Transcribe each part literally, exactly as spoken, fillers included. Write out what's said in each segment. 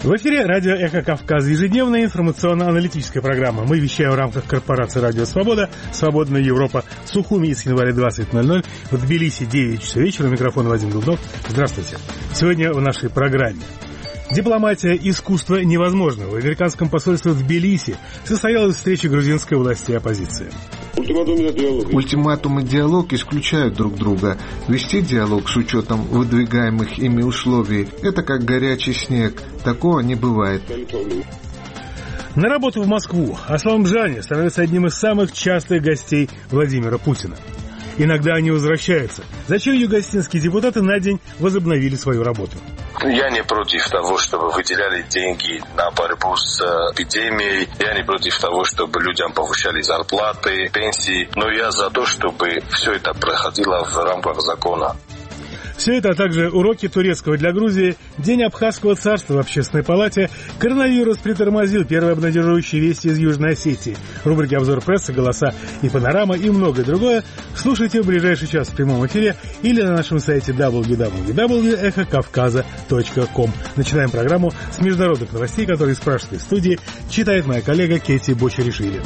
В эфире радио «Эхо Кавказа», ежедневная информационно-аналитическая программа. Мы вещаем в рамках корпорации «Радио Свобода», «Свободная Европа», в Сухуми с января двадцать ноль ноль, в Тбилиси девять часов вечера. У микрофона Вадим Дубнов. Здравствуйте. Сегодня в нашей программе. Дипломатия искусства невозможно. В американском посольстве в Тбилиси состоялась встреча грузинской власти и оппозиции. Ультиматум и диалог исключают друг друга. Вести диалог с учетом выдвигаемых ими условий – это как горячий снег. Такого не бывает. На работу в Москву Аслан Бжани становится одним из самых частых гостей Владимира Путина. Иногда они возвращаются. Зачем югостинские депутаты на день возобновили свою работу? Я не против того, чтобы выделяли деньги на борьбу с эпидемией. Я не против того, чтобы людям повышали зарплаты, пенсии. Но я за то, чтобы все это проходило в рамках закона. Все это, а также уроки турецкого для Грузии, День Абхазского царства в Общественной палате, коронавирус притормозил первые обнадеживающие вести из Южной Осетии, рубрики «Обзор прессы», «Голоса» и «Панорама» и многое другое слушайте в ближайший час в прямом эфире или на нашем сайте дабл ю дабл ю дабл ю точка эхо кавказа точка ком. Начинаем программу с международных новостей, которые из пражской студии читает моя коллега Кэти Бочаришвили.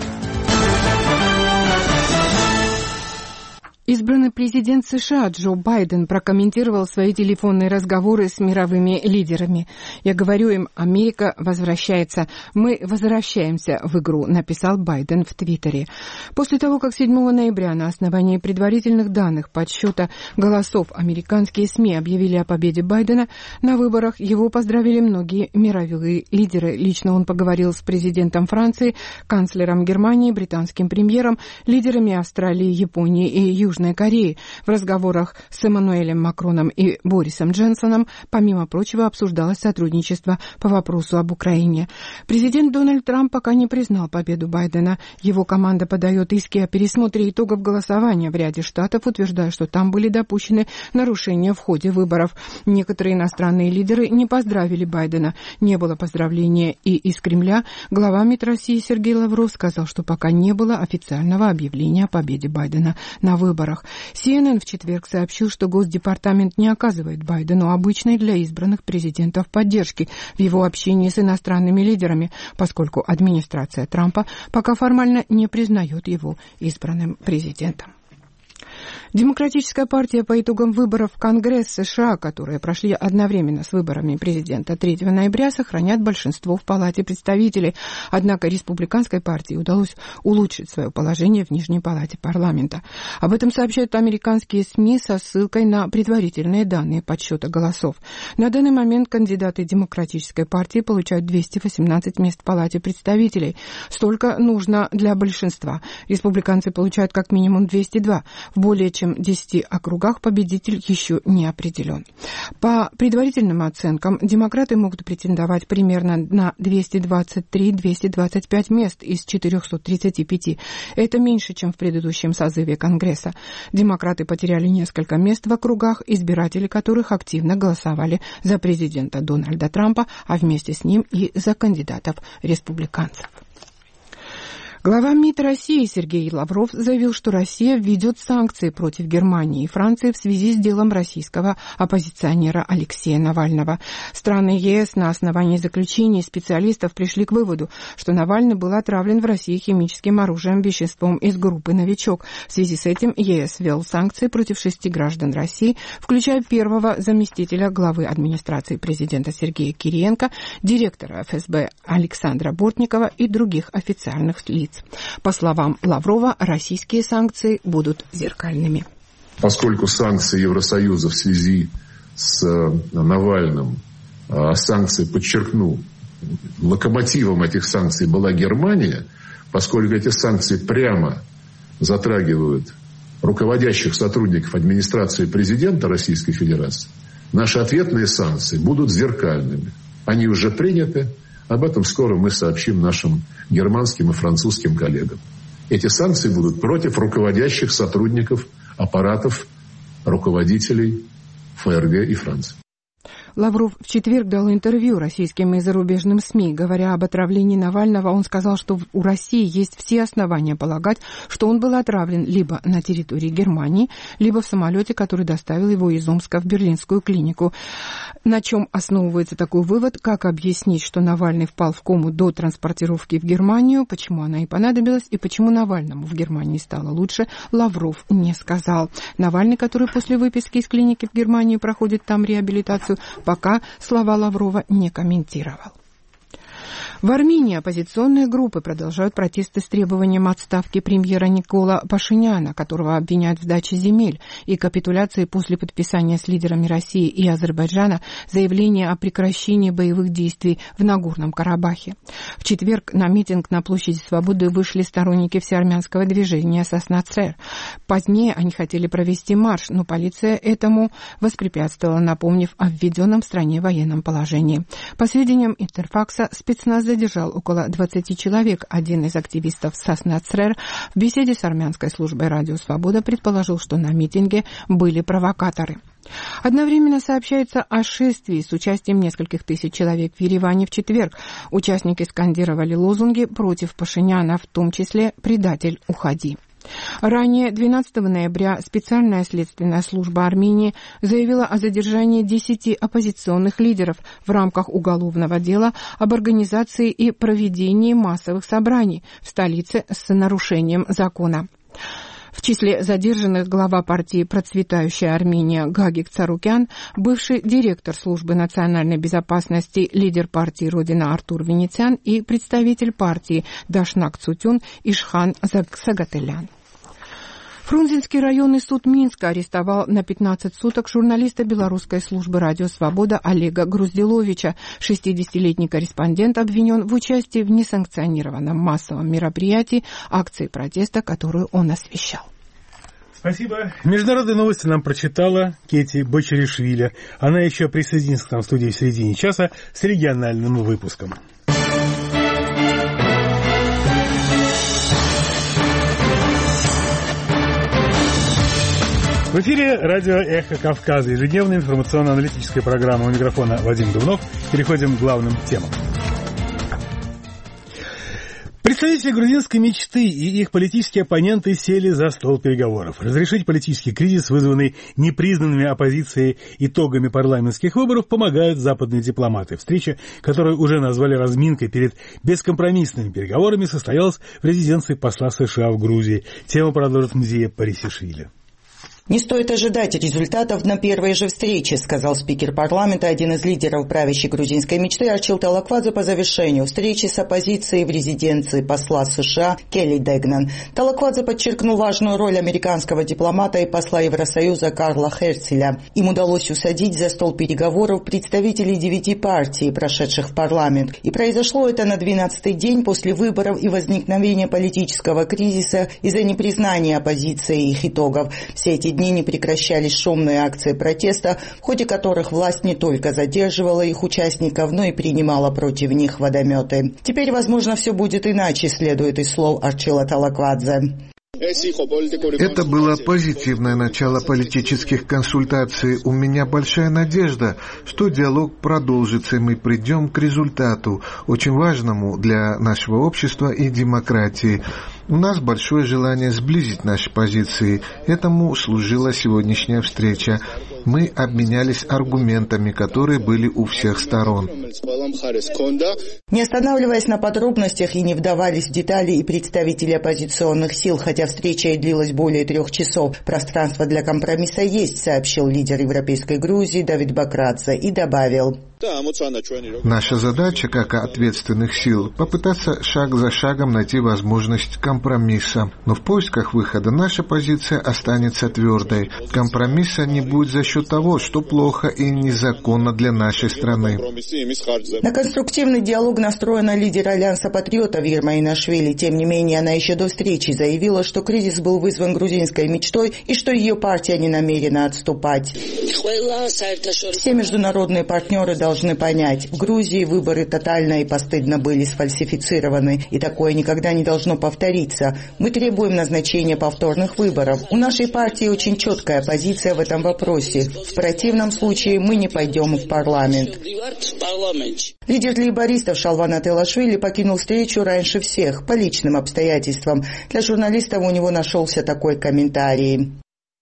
Избранный президент США Джо Байден прокомментировал свои телефонные разговоры с мировыми лидерами. «Я говорю им, Америка возвращается. Мы возвращаемся в игру», написал Байден в Твиттере. После того, как седьмого ноября на основании предварительных данных подсчета голосов американские СМИ объявили о победе Байдена, на выборах его поздравили многие мировые лидеры. Лично он поговорил с президентом Франции, канцлером Германии, британским премьером, лидерами Австралии, Японии и Южной Кореи. В разговорах с Эммануэлем Макроном и Борисом Джонсоном, помимо прочего, обсуждалось сотрудничество по вопросу об Украине. Президент Дональд Трамп пока не признал победу Байдена. Его команда подает иски о пересмотре итогов голосования в ряде штатов, утверждая, что там были допущены нарушения в ходе выборов. Некоторые иностранные лидеры не поздравили Байдена. Не было поздравления и из Кремля. Глава МИД России Сергей Лавров сказал, что пока не было официального объявления о победе Байдена на выборах. Си Эн Эн в четверг сообщил, что Госдепартамент не оказывает Байдену обычной для избранных президентов поддержки в его общении с иностранными лидерами, поскольку администрация Трампа пока формально не признает его избранным президентом. Демократическая партия по итогам выборов в Конгресс США, которые прошли одновременно с выборами президента третьего ноября, сохранят большинство в Палате представителей. Однако республиканской партии удалось улучшить свое положение в Нижней Палате парламента. Об этом сообщают американские СМИ со ссылкой на предварительные данные подсчета голосов. На данный момент кандидаты Демократической партии получают двести восемнадцать мест в Палате представителей. Столько нужно для большинства. Республиканцы получают как минимум двести два. В более чем десяти округах победитель еще не определен. По предварительным оценкам, демократы могут претендовать примерно на двести двадцать три - двести двадцать пять мест из четырехсот тридцати пяти. Это меньше, чем в предыдущем созыве Конгресса. Демократы потеряли несколько мест в округах, избиратели которых активно голосовали за президента Дональда Трампа, а вместе с ним и за кандидатов-республиканцев. Глава МИД России Сергей Лавров заявил, что Россия введет санкции против Германии и Франции в связи с делом российского оппозиционера Алексея Навального. Страны Е С на основании заключений специалистов пришли к выводу, что Навальный был отравлен в России химическим оружием, веществом из группы «Новичок». В связи с этим Е С ввел санкции против шести граждан России, включая первого заместителя главы администрации президента Сергея Кириенко, директора Эф Эс Бэ Александра Бортникова и других официальных лиц. По словам Лаврова, российские санкции будут зеркальными. Поскольку санкции Евросоюза в связи с Навальным, санкции, подчеркну, локомотивом этих санкций была Германия, поскольку эти санкции прямо затрагивают руководящих сотрудников администрации президента Российской Федерации, наши ответные санкции будут зеркальными. Они уже приняты. Об этом скоро мы сообщим нашим германским и французским коллегам. Эти санкции будут против руководящих сотрудников аппаратов руководителей Эф Эр Гэ и Франции. Лавров в четверг дал интервью российским и зарубежным СМИ. Говоря об отравлении Навального, он сказал, что у России есть все основания полагать, что он был отравлен либо на территории Германии, либо в самолете, который доставил его из Омска в берлинскую клинику. На чем основывается такой вывод? Как объяснить, что Навальный впал в кому до транспортировки в Германию, почему она и понадобилась, и почему Навальному в Германии стало лучше, Лавров не сказал. Навальный, который после выписки из клиники в Германии проходит там реабилитацию, пока слова Лаврова не комментировал. В Армении оппозиционные группы продолжают протесты с требованием отставки премьера Никола Пашиняна, которого обвиняют в сдаче земель, и капитуляции после подписания с лидерами России и Азербайджана заявления о прекращении боевых действий в Нагорном Карабахе. В четверг на митинг на площади Свободы вышли сторонники всеармянского движения «Сосна-Црер». Позднее они хотели провести марш, но полиция этому воспрепятствовала, напомнив о введенном в стране военном положении. По сведениям Интерфакса, спецназ задержал около двадцати человек. Один из активистов «Сосна-Црер» в беседе с армянской службой «Радио Свобода» предположил, что на митинге были провокаторы. Одновременно сообщается о шествии с участием нескольких тысяч человек в Ереване в четверг. Участники скандировали лозунги против Пашиняна, в том числе «Предатель, уходи». Ранее, двенадцатого ноября, специальная следственная служба Армении заявила о задержании десяти оппозиционных лидеров в рамках уголовного дела об организации и проведении массовых собраний в столице с нарушением закона. В числе задержанных глава партии «Процветающая Армения» Гагик Царукян, бывший директор службы национальной безопасности, лидер партии «Родина» Артур Венециан и представитель партии Дашнак Цутюн Ишхан Сагателян. Фрунзенский районный суд Минска арестовал на пятнадцать суток журналиста белорусской службы «Радио Свобода» Олега Груздиловича. шестидесятилетний корреспондент обвинен в участии в несанкционированном массовом мероприятии, акции протеста, которую он освещал. Спасибо. Международные новости нам прочитала Кети Бочаришвили. Она еще присоединится к нам в студии в середине часа с региональным выпуском. В эфире радио «Эхо Кавказа», ежедневная информационно-аналитическая программа. У микрофона Вадим Дубнов. Переходим к главным темам. Представители грузинской мечты и их политические оппоненты сели за стол переговоров. Разрешить политический кризис, вызванный непризнанными оппозицией итогами парламентских выборов, помогают западные дипломаты. Встреча, которую уже назвали разминкой перед бескомпромиссными переговорами, состоялась в резиденции посла США в Грузии. Тему продолжит Мзия Парисишвили. «Не стоит ожидать результатов на первой же встрече», сказал спикер парламента, один из лидеров правящей грузинской мечты Арчил Талаквадзе по завершению встречи с оппозицией в резиденции посла США Келли Дегнан. Талаквадзе подчеркнул важную роль американского дипломата и посла Евросоюза Карла Херцеля. Им удалось усадить за стол переговоров представителей девяти партий, прошедших в парламент. И произошло это на двенадцатый день после выборов и возникновения политического кризиса из-за непризнания оппозиции их итогов. Все эти дни не прекращались шумные акции протеста, в ходе которых власть не только задерживала их участников, но и принимала против них водометы. Теперь, возможно, все будет иначе, следует из слов Арчила Талаквадзе. Это было позитивное начало политических консультаций. У меня большая надежда, что диалог продолжится, и мы придем к результату, очень важному для нашего общества и демократии. У нас большое желание сблизить наши позиции. Этому служила сегодняшняя встреча. Мы обменялись аргументами, которые были у всех сторон. Не останавливаясь на подробностях и не вдавались в детали и представители оппозиционных сил, хотя встреча и длилась более трех часов, пространство для компромисса есть, сообщил лидер Европейской Грузии Давид Бакрадзе и добавил: наша задача, как ответственных сил, попытаться шаг за шагом найти возможность компромисса. Но в поисках выхода наша позиция останется твердой. Компромисса не будет за счет того, что плохо и незаконно для нашей страны. На конструктивный диалог настроена лидер Альянса патриотов Ирма Инашвили. Тем не менее, она еще до встречи заявила, что кризис был вызван грузинской мечтой и что ее партия не намерена отступать. Все международные партнеры должны должны понять, в Грузии выборы тотально и постыдно были сфальсифицированы, и такое никогда не должно повториться. Мы требуем назначения повторных выборов. У нашей партии очень четкая позиция в этом вопросе. В противном случае мы не пойдем в парламент. Лидер лейбористов Шалван Ателашвили покинул встречу раньше всех, по личным обстоятельствам. Для журналистов у него нашелся такой комментарий.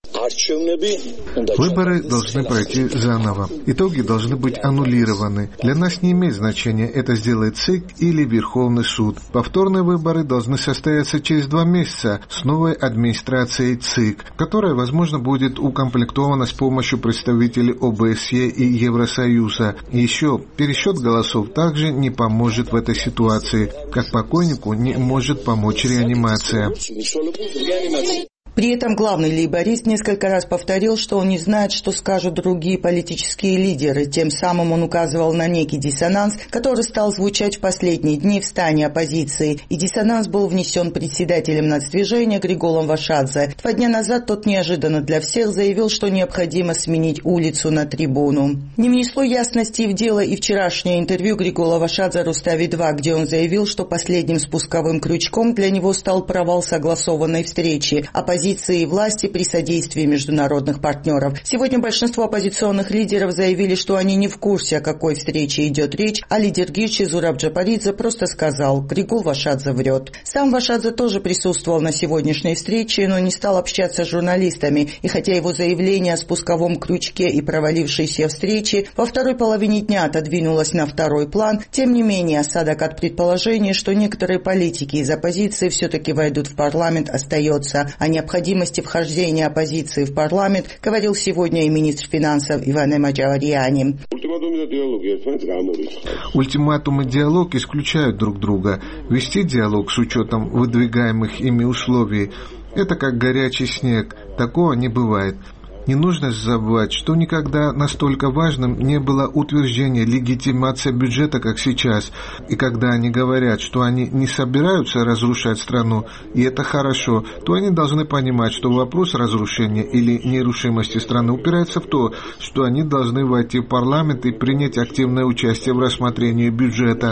Выборы должны пройти заново. Итоги должны быть аннулированы. Для нас не имеет значения, это сделает ЦИК или Верховный суд. Повторные выборы должны состояться через два месяца с новой администрацией ЦИК, которая, возможно, будет укомплектована с помощью представителей ОБСЕ и Евросоюза. И еще, пересчет голосов также не поможет в этой ситуации, как покойнику не может помочь реанимация. При этом главный лейборист несколько раз повторил, что он не знает, что скажут другие политические лидеры. Тем самым он указывал на некий диссонанс, который стал звучать в последние дни в стане оппозиции. И диссонанс был внесен председателем нацдвижения Григолом Вашадзе. Два дня назад тот неожиданно для всех заявил, что необходимо сменить улицу на трибуну. Не внесло ясности в дело и вчерашнее интервью Григола Вашадзе Рустави два, где он заявил, что последним спусковым крючком для него стал провал согласованной встречи оппозиции и власти при содействии международных партнеров. Сегодня большинство оппозиционных лидеров заявили, что они не в курсе, о какой встрече идет речь, а лидер Гирчи Зураб Джапаридзе просто сказал: Григол Вашадзе врет. Сам Вашадзе тоже присутствовал на сегодняшней встрече, но не стал общаться с журналистами, и хотя его заявление о спусковом крючке и провалившейся встрече во второй половине дня отодвинулось на второй план, тем не менее осадок от предположения, что некоторые политики из оппозиции все-таки войдут в парламент, остается. О необходимости Необходимости вхождения оппозиции в парламент говорил сегодня и министр финансов Иван Маджаварьяни. Ультиматум и диалог исключают друг друга. Вести диалог с учетом выдвигаемых ими условий – это как горячий снег. Такого не бывает. Не нужно забывать, что никогда настолько важным не было утверждение легитимации бюджета, как сейчас. И когда они говорят, что они не собираются разрушать страну, и это хорошо, то они должны понимать, что вопрос разрушения или нерушимости страны упирается в то, что они должны войти в парламент и принять активное участие в рассмотрении бюджета.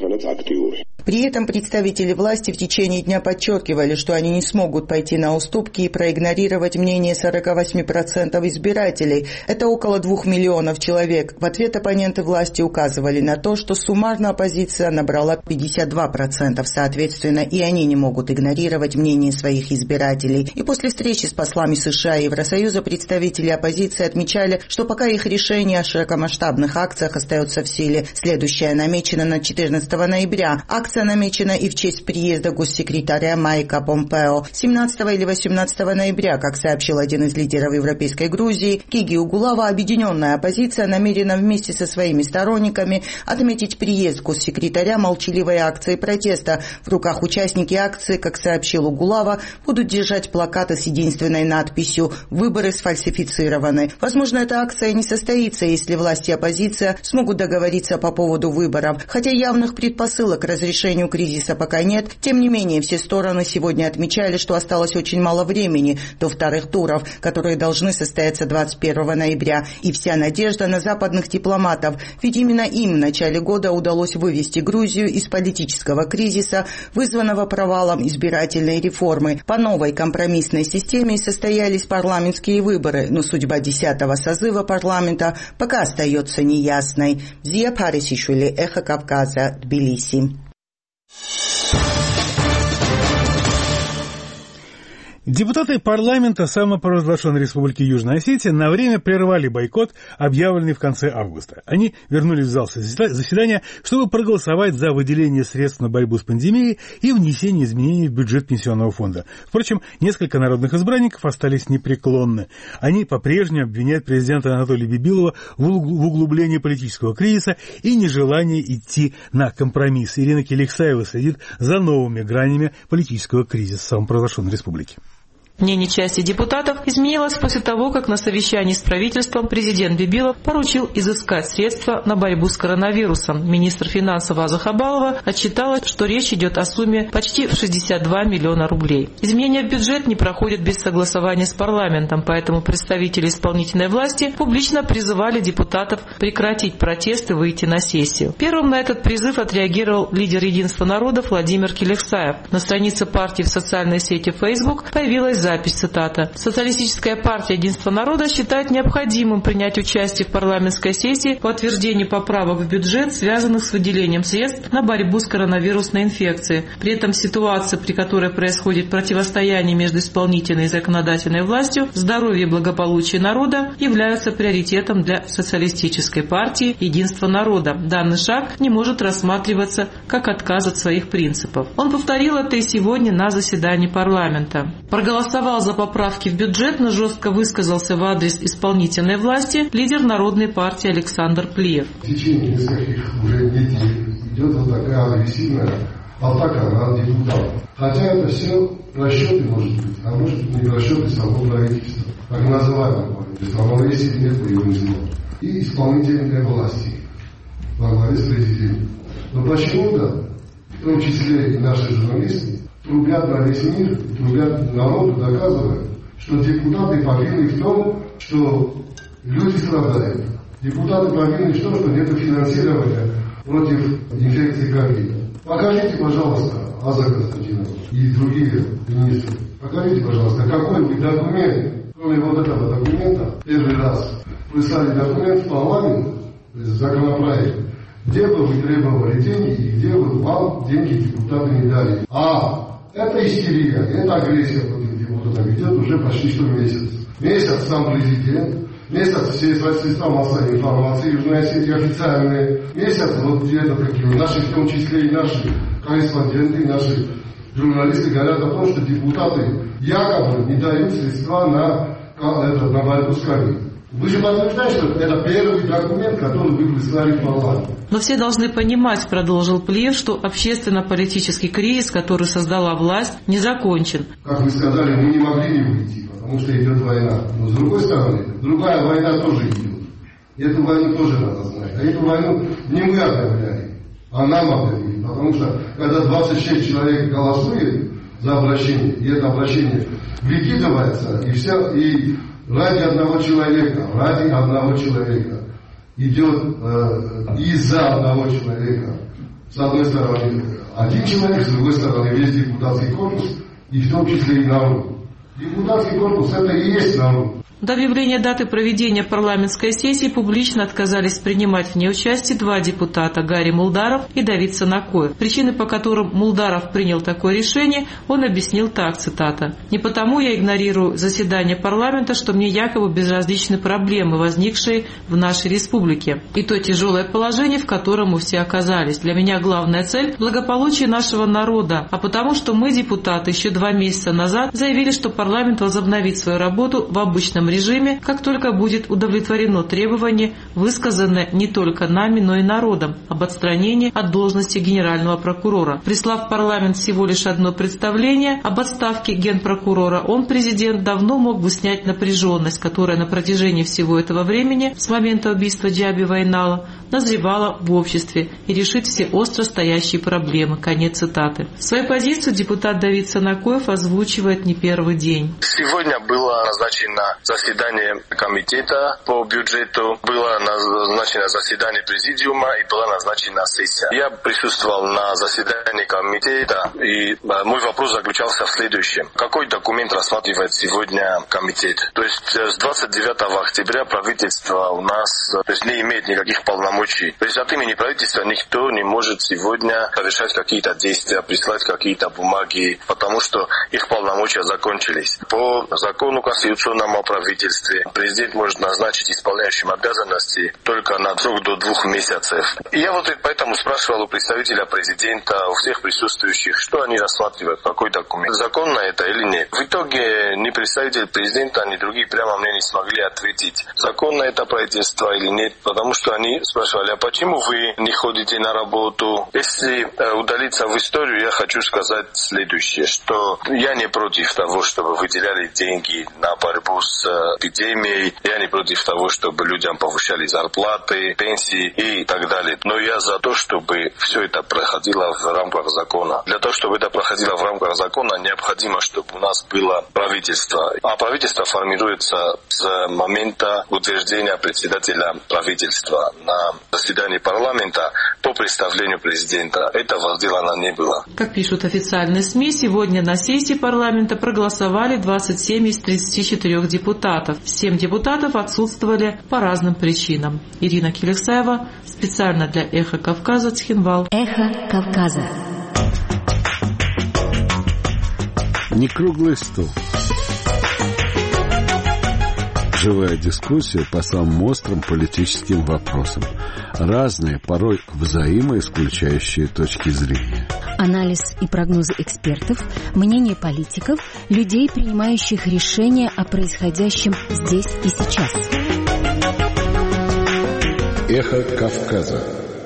При этом представители власти в течение дня подчеркивали, что они не смогут пойти на уступки и проигнорировать мнение сорок восемь процентов избирателей. Это около двух миллионов человек. В ответ оппоненты власти указывали на то, что суммарно оппозиция набрала пятьдесят два процента, соответственно, и они не могут игнорировать мнение своих избирателей. И после встречи с послами США и Евросоюза представители оппозиции отмечали, что пока их решение о широкомасштабных акциях остается в силе. Следующая намечена на четырнадцатого ноября. Акция намечена и в честь приезда госсекретаря Майка Помпео. семнадцатого или восемнадцатого ноября, как сообщил один из лидеров Европейской Грузии, Гиги Угулава, объединенная оппозиция намерена вместе со своими сторонниками отметить приезд госсекретаря молчаливой акции протеста. В руках участники акции, как сообщил Угулава, будут держать плакаты с единственной надписью «Выборы сфальсифицированы». Возможно, эта акция не состоится, если власти и оппозиция смогут договориться по поводу выборов. Хотя явных предпосылок разрешения решению кризиса пока нет, тем не менее все стороны сегодня отмечали, что осталось очень мало времени до вторых туров, которые должны состояться двадцать первого ноября, и вся надежда на западных дипломатов, ведь именно им в начале года удалось вывести Грузию из политического кризиса, вызванного провалом избирательной реформы. По новой компромиссной системе состоялись парламентские выборы, но судьба десятого созыва парламента пока остается неясной. Зия Парисишвили, Эхо Кавказа, Тбилиси. Депутаты парламента самопровозглашенной Республики Южная Осетия на время прервали бойкот, объявленный в конце августа. Они вернулись в зал заседания, чтобы проголосовать за выделение средств на борьбу с пандемией и внесение изменений в бюджет пенсионного фонда. Впрочем, несколько народных избранников остались непреклонны. Они по-прежнему обвиняют президента Анатолия Бибилова в углублении политического кризиса и нежелании идти на компромисс. Ирина Келиксаева следит за новыми гранями политического кризиса самопровозглашенной республики. Мнение части депутатов изменилось после того, как на совещании с правительством президент Бибилов поручил изыскать средства на борьбу с коронавирусом. Министр финансов Аза Хабалова отчиталась, что речь идет о сумме почти в шестьдесят два миллиона рублей. Изменения в бюджет не проходят без согласования с парламентом, поэтому представители исполнительной власти публично призывали депутатов прекратить протесты и выйти на сессию. Первым на этот призыв отреагировал лидер Единства народов Владимир Киликсаев. На странице партии в социальной сети Facebook появилась запись, цитата: «Социалистическая партия Единства народа считает необходимым принять участие в парламентской сессии по утверждению поправок в бюджет, связанных с выделением средств на борьбу с коронавирусной инфекцией. При этом ситуация, при которой происходит противостояние между исполнительной и законодательной властью, здоровье и благополучие народа являются приоритетом для Социалистической партии Единства народа. Данный шаг не может рассматриваться как отказ от своих принципов». Он повторил это и сегодня на заседании парламента. Проголосовал за поправки в бюджет, но жестко высказался в адрес исполнительной власти лидер Народной партии Александр Плиев. В течение нескольких уже недель идет вот такая агрессивная атака на депутатов. Хотя это все расчеты, может быть, а может быть не расчеты самого правительства, так называемого правительства, но если нет его и исполнительной власти во главе с президентом. Но почему-то, в том числе и наши журналисты, трубят на весь мир, трубят народу, доказывая, что депутаты повинны в том, что люди страдают. Депутаты повинны в том, что нет финансирования против инфекции ковида. Покажите, пожалуйста, Аза Константиновна и другие министры, покажите, пожалуйста, какой вы документ, кроме вот этого документа, первый раз прислали документ в парламент, законопроект, где бы вы требовали деньги и где бы вам деньги депутаты не дали. А это истерия, это агрессия против депутатов идет уже почти что месяц. Месяц сам президент, месяц все средства массовой информации, Южная сеть официальные, месяц вот где-то такие, наши, в том числе и наши корреспонденты, наши журналисты говорят о том, что депутаты якобы не дают средства на, это, на борьбу с ковидом. Вы же подтверждаете, что это первый документ, который вы прислали в парламент. Но все должны понимать, продолжил Плиев, что общественно-политический кризис, который создала власть, не закончен. Как вы сказали, мы не могли не уйти, потому что идет война. Но с другой стороны, другая война тоже идет. И эту войну тоже надо знать. А эту войну не мы объявляли, а нам объявили. Потому что когда двадцать шесть человек голосует за обращение, и это обращение выкидывается, и все, и ради одного человека, ради одного человека идет э, из-за одного человека. С одной стороны один человек, с другой стороны весь депутатский корпус, и в том числе и народ. Депутатский корпус — это и есть народ. До объявления даты проведения парламентской сессии публично отказались принимать в ней участие два депутата — Гарри Мулдаров и Давид Санакоев. Причины, по которым Мулдаров принял такое решение, он объяснил так, цитата: «Не потому я игнорирую заседание парламента, что мне якобы безразличны проблемы, возникшие в нашей республике, и то тяжелое положение, в котором мы все оказались. Для меня главная цель – благополучие нашего народа, а потому что мы, депутаты, еще два месяца назад заявили, что парламент возобновит свою работу в обычном режиме, как только будет удовлетворено требование, высказанное не только нами, но и народом, об отстранении от должности генерального прокурора. Прислав в парламент всего лишь одно представление об отставке генпрокурора, он, президент, давно мог бы снять напряженность, которая на протяжении всего этого времени, с момента убийства Джаби Вайнала, назревала в обществе, и решить все остро стоящие проблемы». Конец цитаты. Свою позицию депутат Давид Санакоев озвучивает не первый день. Сегодня было назначено заседание комитета по бюджету, было назначено заседание президиума и была назначена сессия. Я присутствовал на заседании комитета, и мой вопрос заключался в следующем. Какой документ рассматривает сегодня комитет? То есть с двадцать девятого октября правительство у нас то есть, не имеет никаких полномочий. То есть от имени правительства никто не может сегодня совершать какие-то действия, прислать какие-то бумаги, потому что их полномочия закончились. По закону конституционному о правительстве президент может назначить исполняющим обязанности только на срок до двух месяцев. И я вот поэтому спрашивал у представителя президента, у всех присутствующих, что они рассматривают, какой документ, законно это или нет. В итоге ни ни представитель президента, ни другие прямо мне не смогли ответить, законно это правительство или нет, потому что они спрашивали, а почему вы не ходите на работу? Если удалиться в историю, я хочу сказать следующее, что я не против того, чтобы выделяли деньги на борьбу с эпидемией, я не против того, чтобы людям повышали зарплаты, пенсии и так далее. Но я за то, чтобы все это проходило в рамках закона. Для того, чтобы это проходило в рамках закона, необходимо, чтобы у нас было правительство. А правительство формируется с момента утверждения председателя правительства на заседании парламента по представлению президента. Этого сделано не было. Как пишут официальные СМИ, сегодня на сессии парламента проголосовали двадцать семь из тридцати четырёх депутатов. Семь депутатов отсутствовали по разным причинам. Ирина Келексаева, специально для «Эхо Кавказа», Цхинвал. «Эхо Кавказа». Не круглый стол. Живая дискуссия по самым острым политическим вопросам. Разные, порой взаимоисключающие точки зрения. Анализ и прогнозы экспертов, мнение политиков, людей, принимающих решения о происходящем здесь и сейчас. Эхо Кавказа.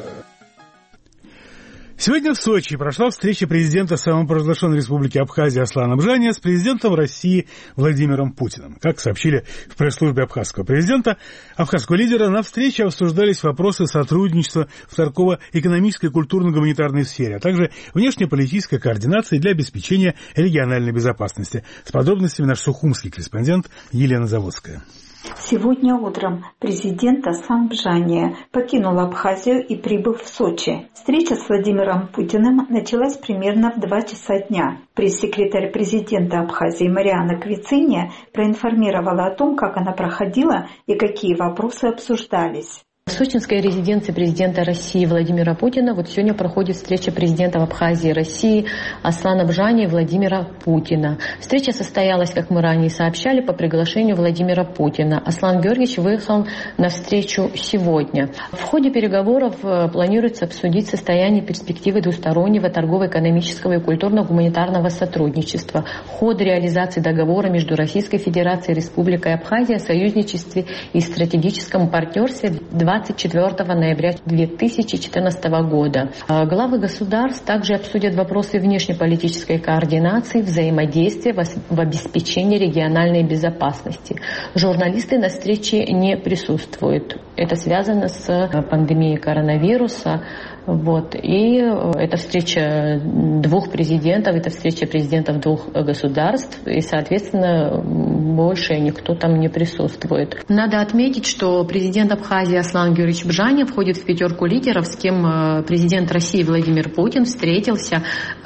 Сегодня в Сочи прошла встреча президента самопровозглашенной республики Абхазия Аслана Бжания с президентом России Владимиром Путиным. Как сообщили в пресс-службе абхазского президента, абхазского лидера, на встрече обсуждались вопросы сотрудничества в торгово-экономической, культурно-гуманитарной сфере, а также внешнеполитической координации для обеспечения региональной безопасности. С подробностями наш сухумский корреспондент Елена Заводская. Сегодня утром президент Аслан Бжания покинул Абхазию и прибыл в Сочи. Встреча с Владимиром Путиным началась примерно в два часа дня. Пресс-секретарь президента Абхазии Мариана Квициния проинформировала о том, как она проходила и какие вопросы обсуждались. В сочинской резиденции президента России Владимира Путина вот сегодня проходит встреча президентов Абхазии и России Аслана Бжания и Владимира Путина. Встреча состоялась, как мы ранее сообщали, по приглашению Владимира Путина. Аслан Георгиевич выехал на встречу сегодня. В ходе переговоров планируется обсудить состояние перспективы двустороннего торгово-экономического и культурно-гуманитарного сотрудничества, ход реализации договора между Российской Федерацией и Республикой Абхазия о союзничестве и стратегическом партнерстве двадцать четвёртого ноября две тысячи четырнадцатого года. Главы государств также обсудят вопросы внешнеполитической координации, взаимодействия в обеспечении региональной безопасности. Журналисты на встрече не присутствуют. Это связано с пандемией коронавируса. Вот. И это встреча двух президентов, это встреча президентов двух государств, и, соответственно, больше никто там не присутствует. Надо отметить, что президент Абхазии Аслан Георгиевич Бжания входит в пятерку лидеров, с кем президент России Владимир Путин встретился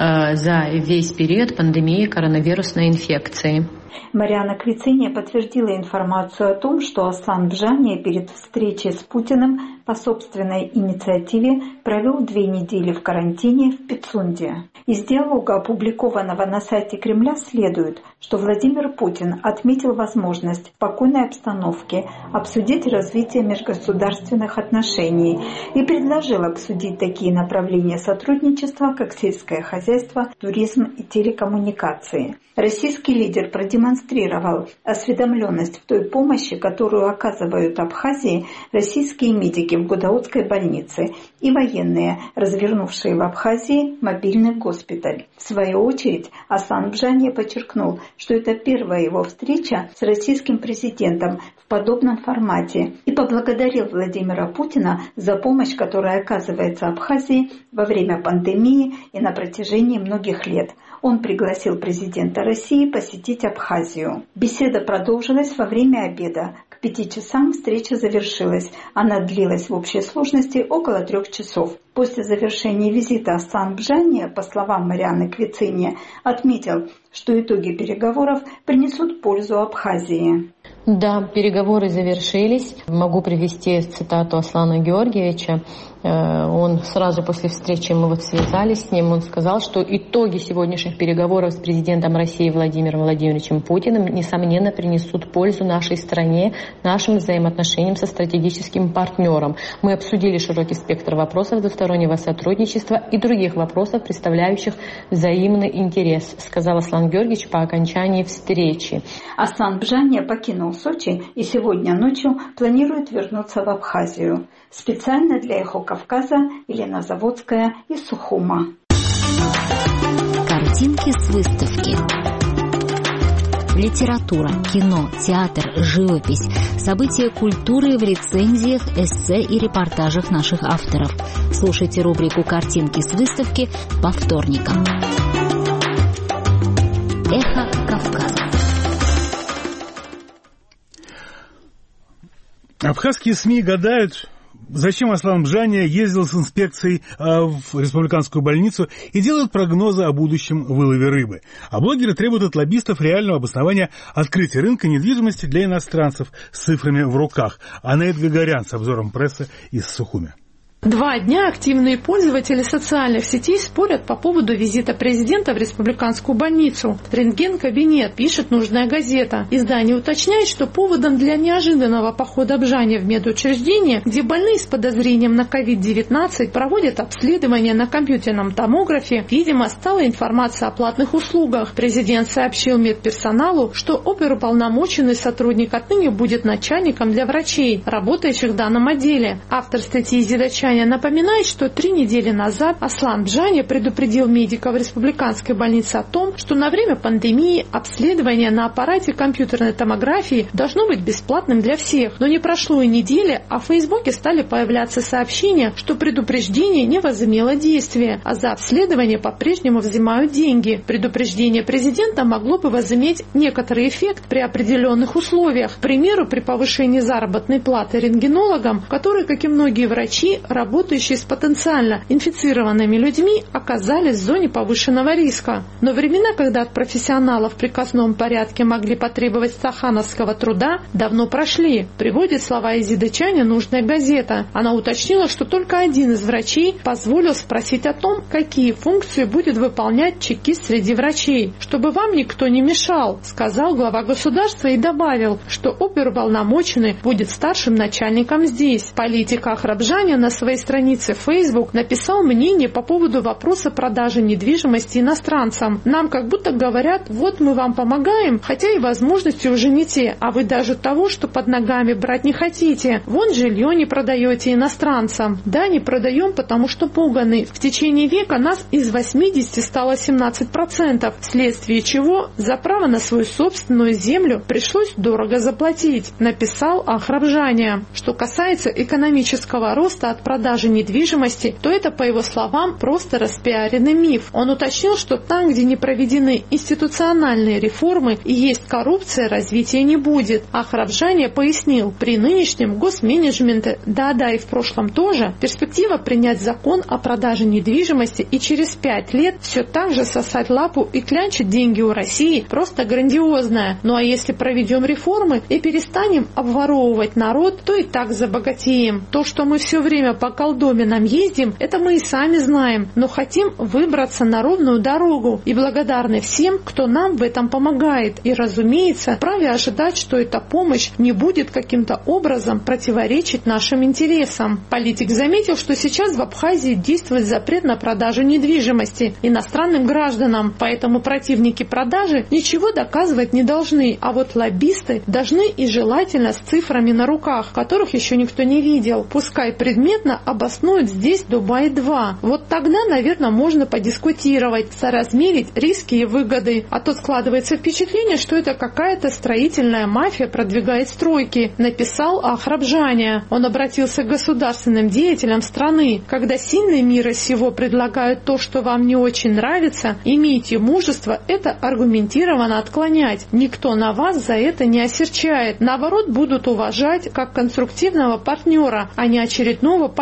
за весь период пандемии коронавирусной инфекции. Мариана Квициния подтвердила информацию о том, что Аслан Бжания перед встречей с Путиным по собственной инициативе провел две недели в карантине в Пицунде. Из диалога, опубликованного на сайте Кремля, следует, что Владимир Путин отметил возможность в спокойной обстановке обсудить развитие межгосударственных отношений и предложил обсудить такие направления сотрудничества, как сельское хозяйство, туризм и телекоммуникации. Российский лидер продемонстрировал осведомленность в той помощи, которую оказывают Абхазии российские медики в Гудаутской больнице и военные, развернувшие в Абхазии мобильный госпиталь. В свою очередь, Аслан Бжания подчеркнул, что это первая его встреча с российским президентом в подобном формате и поблагодарил Владимира Путина за помощь, которая оказывается Абхазии во время пандемии и на протяжении многих лет. Он пригласил президента России посетить Абхазию. Беседа продолжилась во время обеда. К пяти часам встреча завершилась. Она длилась в общей сложности около трех часов. После завершения визита Аслан Бжания, по словам Марианы Квициния, отметил, что итоги переговоров принесут пользу Абхазии. Да, переговоры завершились. Могу привести цитату Аслана Георгиевича. Он сразу после встречи, мы вот связались с ним, он сказал, что итоги сегодняшних переговоров с президентом России Владимиром Владимировичем Путиным, несомненно, принесут пользу нашей стране, нашим взаимоотношениям со стратегическим партнером. Мы обсудили широкий спектр вопросов двустороннего сотрудничества и других вопросов, представляющих взаимный интерес, сказал Аслан Георгиевич по окончании встречи. Асан Бжания покинул Сочи и сегодня ночью планирует вернуться в Абхазию. Специально для «Эхо Кавказа» Елена Заводская из Сухума. Картинки с выставки. Литература, кино, театр, живопись, события культуры в рецензиях, эссе и репортажах наших авторов. Слушайте рубрику «Картинки с выставки» по вторникам. «Эхо Кавказа». Абхазские СМИ гадают, зачем Аслан Бжания ездил с инспекцией э, в республиканскую больницу и делает прогнозы о будущем вылове рыбы. А блогеры требуют от лоббистов реального обоснования открытия рынка недвижимости для иностранцев с цифрами в руках. Анет Гагарян с обзором прессы из Сухуми. Два дня активные пользователи социальных сетей спорят по поводу визита президента в республиканскую больницу. Рентген-кабинет, пишет нужная газета. Издание уточняет, что поводом для неожиданного похода Бжания в медучреждение, где больные с подозрением на ковид девятнадцать проводят обследование на компьютерном томографе, видимо, стала информация о платных услугах. Президент сообщил медперсоналу, что оперуполномоченный сотрудник отныне будет начальником для врачей, работающих в данном отделе. Автор статьи Зидача напоминает, что три недели назад Аслан Бжания предупредил медиков республиканской больницы о том, что на время пандемии обследование на аппарате компьютерной томографии должно быть бесплатным для всех. Но не прошло и недели, а в Фейсбуке стали появляться сообщения, что предупреждение не возымело действия, а за обследование по-прежнему взимают деньги. Предупреждение президента могло бы возыметь некоторый эффект при определенных условиях. К примеру, при повышении заработной платы рентгенологам, которые, как и многие врачи, работающие с потенциально инфицированными людьми, оказались в зоне повышенного риска. Но времена, когда от профессионалов в приказном порядке могли потребовать стахановского труда, давно прошли, приводит слова Изидычаня нужная газета. Она уточнила, что только один из врачей позволил спросить о том, какие функции будет выполнять чекист среди врачей. «Чтобы вам никто не мешал», сказал глава государства и добавил, что оперуполномоченный будет старшим начальником здесь. Политик Ахрабжаня на своей странице в Facebook написал мнение по поводу вопроса продажи недвижимости иностранцам. Нам как будто говорят, вот мы вам помогаем, хотя и возможности уже не те, а вы даже того, что под ногами брать не хотите. Вон жилье не продаете иностранцам. Да, не продаем, потому что пуганы. В течение века нас из восьмидесяти стало семнадцать процентов, вследствие чего за право на свою собственную землю пришлось дорого заплатить, написал Ахрабжаня. Что касается экономического роста от продажи недвижимости, то это, по его словам, просто распиаренный миф. Он уточнил, что там, где не проведены институциональные реформы и есть коррупция, развития не будет. Ахрабжаня пояснил, при нынешнем госменеджменте, да-да и в прошлом тоже, перспектива принять закон о продаже недвижимости и через пять лет все так же сосать лапу и клянчить деньги у России просто грандиозная. Ну а если проведем реформы и перестанем обворовывать народ, то и так забогатеем. То, что мы все время по колдобинам ездим, это мы и сами знаем, но хотим выбраться на ровную дорогу и благодарны всем, кто нам в этом помогает. И, разумеется, вправе ожидать, что эта помощь не будет каким-то образом противоречить нашим интересам. Политик заметил, что сейчас в Абхазии действует запрет на продажу недвижимости иностранным гражданам, поэтому противники продажи ничего доказывать не должны, а вот лоббисты должны и желательно с цифрами на руках, которых еще никто не видел. Пускай предметно обоснуют здесь Дубай-два. Вот тогда, наверное, можно подискутировать, соразмерить риски и выгоды. А то складывается впечатление, что это какая-то строительная мафия продвигает стройки, написал Ахрабжаня. Он обратился к государственным деятелям страны. Когда сильные мира сего предлагают то, что вам не очень нравится, имейте мужество это аргументированно отклонять. Никто на вас за это не осерчает. Наоборот, будут уважать как конструктивного партнера, а не очередного политика.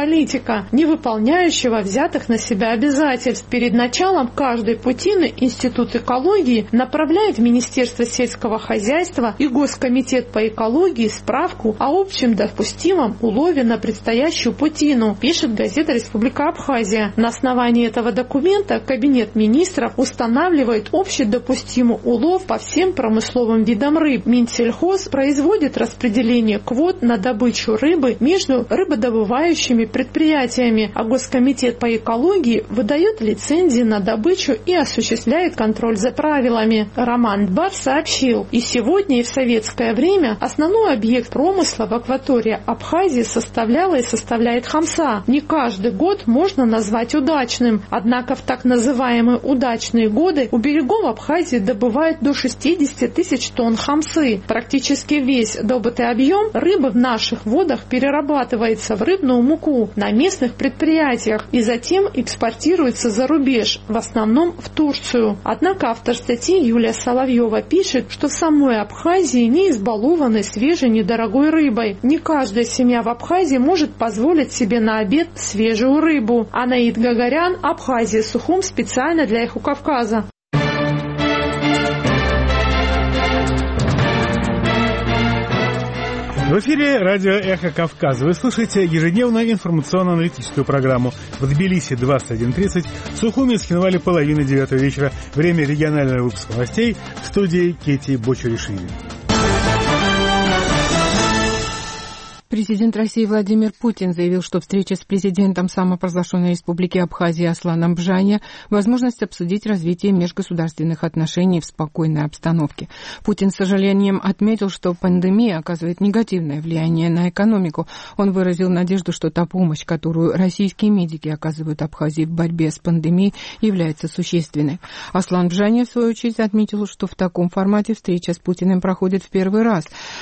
политика, не выполняющего взятых на себя обязательств. Перед началом каждой путины Институт экологии направляет в Министерство сельского хозяйства и Госкомитет по экологии справку о общем допустимом улове на предстоящую путину, пишет газета «Республика Абхазия». На основании этого документа Кабинет министров устанавливает общедопустимый улов по всем промысловым видам рыб. Минсельхоз производит распределение квот на добычу рыбы между рыбодобывающими предприятиями, а Госкомитет по экологии выдает лицензии на добычу и осуществляет контроль за правилами. Роман Бар сообщил, и сегодня, и в советское время основной объект промысла в акватории Абхазии составляла и составляет хамса. Не каждый год можно назвать удачным, однако в так называемые удачные годы у берегов Абхазии добывают до шестьдесят тысяч тонн хамсы. Практически весь добытый объем рыбы в наших водах перерабатывается в рыбную муку на местных предприятиях и затем экспортируется за рубеж, в основном в Турцию. Однако автор статьи Юлия Соловьева пишет, что в самой Абхазии не избалованы свежей недорогой рыбой. Не каждая семья в Абхазии может позволить себе на обед свежую рыбу. Анаид Гагарян, Абхазия, Сухум, специально для Эхо Кавказа. В эфире радио «Эхо Кавказа». Вы слушаете ежедневную информационно-аналитическую программу. В Тбилиси двадцать один тридцать, в Сухуме, Схинвале половина девятого вечера. Время регионального выпуска новостей. В студии Кети Бочаришвили. Президент России Владимир Путин заявил, что встреча с президентом самопровозглашенной республики Абхазия Асланом Бжания – возможность обсудить развитие межгосударственных отношений в спокойной обстановке. Путин с сожалением отметил, что пандемия оказывает негативное влияние на экономику. Он выразил надежду, что та помощь, которую российские медики оказывают Абхазии в борьбе с пандемией, является существенной. Аслан Бжания, в свою очередь, отметил, что в таком формате встреча с Путиным проходит в первый раз,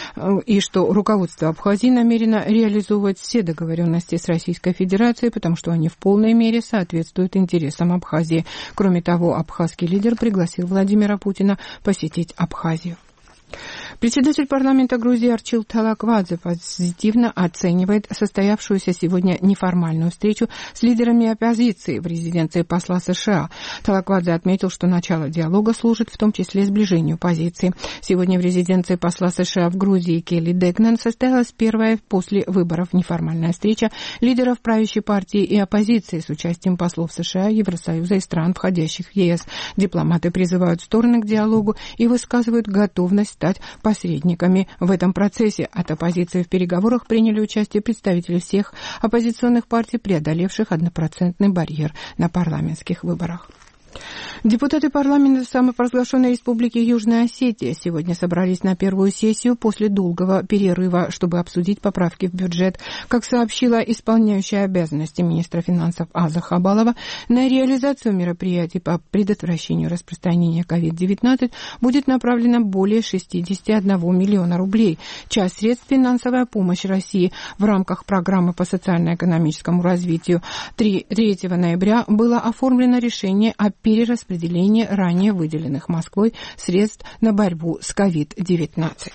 и что руководство Абхазии намерено реализовывать все договоренности с Российской Федерацией, потому что они в полной мере соответствуют интересам Абхазии. Кроме того, абхазский лидер пригласил Владимира Путина посетить Абхазию. Председатель парламента Грузии Арчил Талаквадзе позитивно оценивает состоявшуюся сегодня неформальную встречу с лидерами оппозиции в резиденции посла США. Талаквадзе отметил, что начало диалога служит в том числе сближению позиций. Сегодня в резиденции посла США в Грузии Келли Дегнан состоялась первая после выборов неформальная встреча лидеров правящей партии и оппозиции с участием послов США, Евросоюза и стран, входящих в ЕС. Дипломаты призывают стороны к диалогу и высказывают готовность стать посредниками в этом процессе. От оппозиции в переговорах приняли участие представители всех оппозиционных партий, преодолевших однопроцентный барьер на парламентских выборах. Депутаты парламента самопровозглашенной республики Южная Осетия сегодня собрались на первую сессию после долгого перерыва, чтобы обсудить поправки в бюджет. Как сообщила исполняющая обязанности министра финансов Аза Хабалова, на реализацию мероприятий по предотвращению распространения ковид девятнадцать будет направлено более шестьдесят один миллиона рублей. Часть средств финансовая помощь России в рамках программы по социально-экономическому развитию. третьего ноября было оформлено решение о перераспределении ранее выделенных Москвой средств на борьбу с ковид девятнадцать.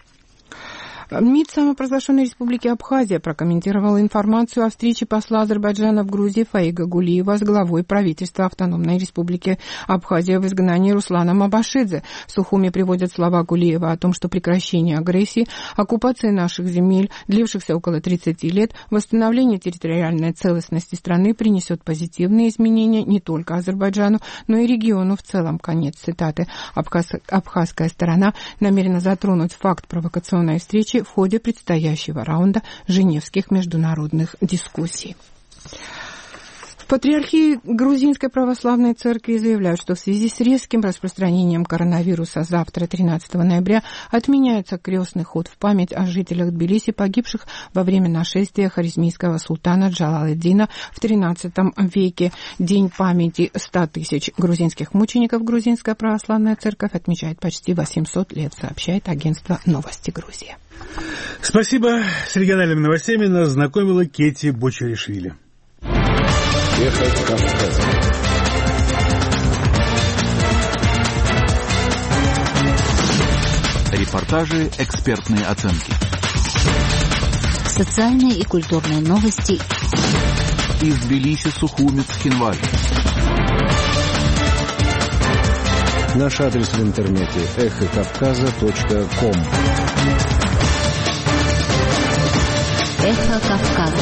МИД самопровозглашенной республики Абхазия прокомментировал информацию о встрече посла Азербайджана в Грузии Фаига Гулиева с главой правительства автономной республики Абхазия в изгнании Русланом Абашидзе. В Сухуме приводят слова Гулиева о том, что прекращение агрессии, оккупации наших земель, длившихся около тридцати лет, восстановление территориальной целостности страны принесет позитивные изменения не только Азербайджану, но и региону в целом. Конец цитаты. Абхаз... Абхазская сторона намерена затронуть факт провокационной встречи в ходе предстоящего раунда женевских международных дискуссий. В Патриархии Грузинской Православной Церкви заявляют, что в связи с резким распространением коронавируса завтра, тринадцатого ноября, отменяется крестный ход в память о жителях Тбилиси, погибших во время нашествия харизмийского султана Джалал-ад-Дина в тринадцатом веке. День памяти ста тысяч грузинских мучеников Грузинская Православная Церковь отмечает почти восемьсот лет, сообщает агентство «Новости Грузии». Спасибо. С региональными новостями нас знакомила Кети Бочаришвили. Эхо Кавказа. Репортажи, экспертные оценки. Социальные и культурные новости. Из Тбилиси, Сухумец, Хинваль. Наш адрес в интернете эхо кавказа точка ком. Эхо Кавказа.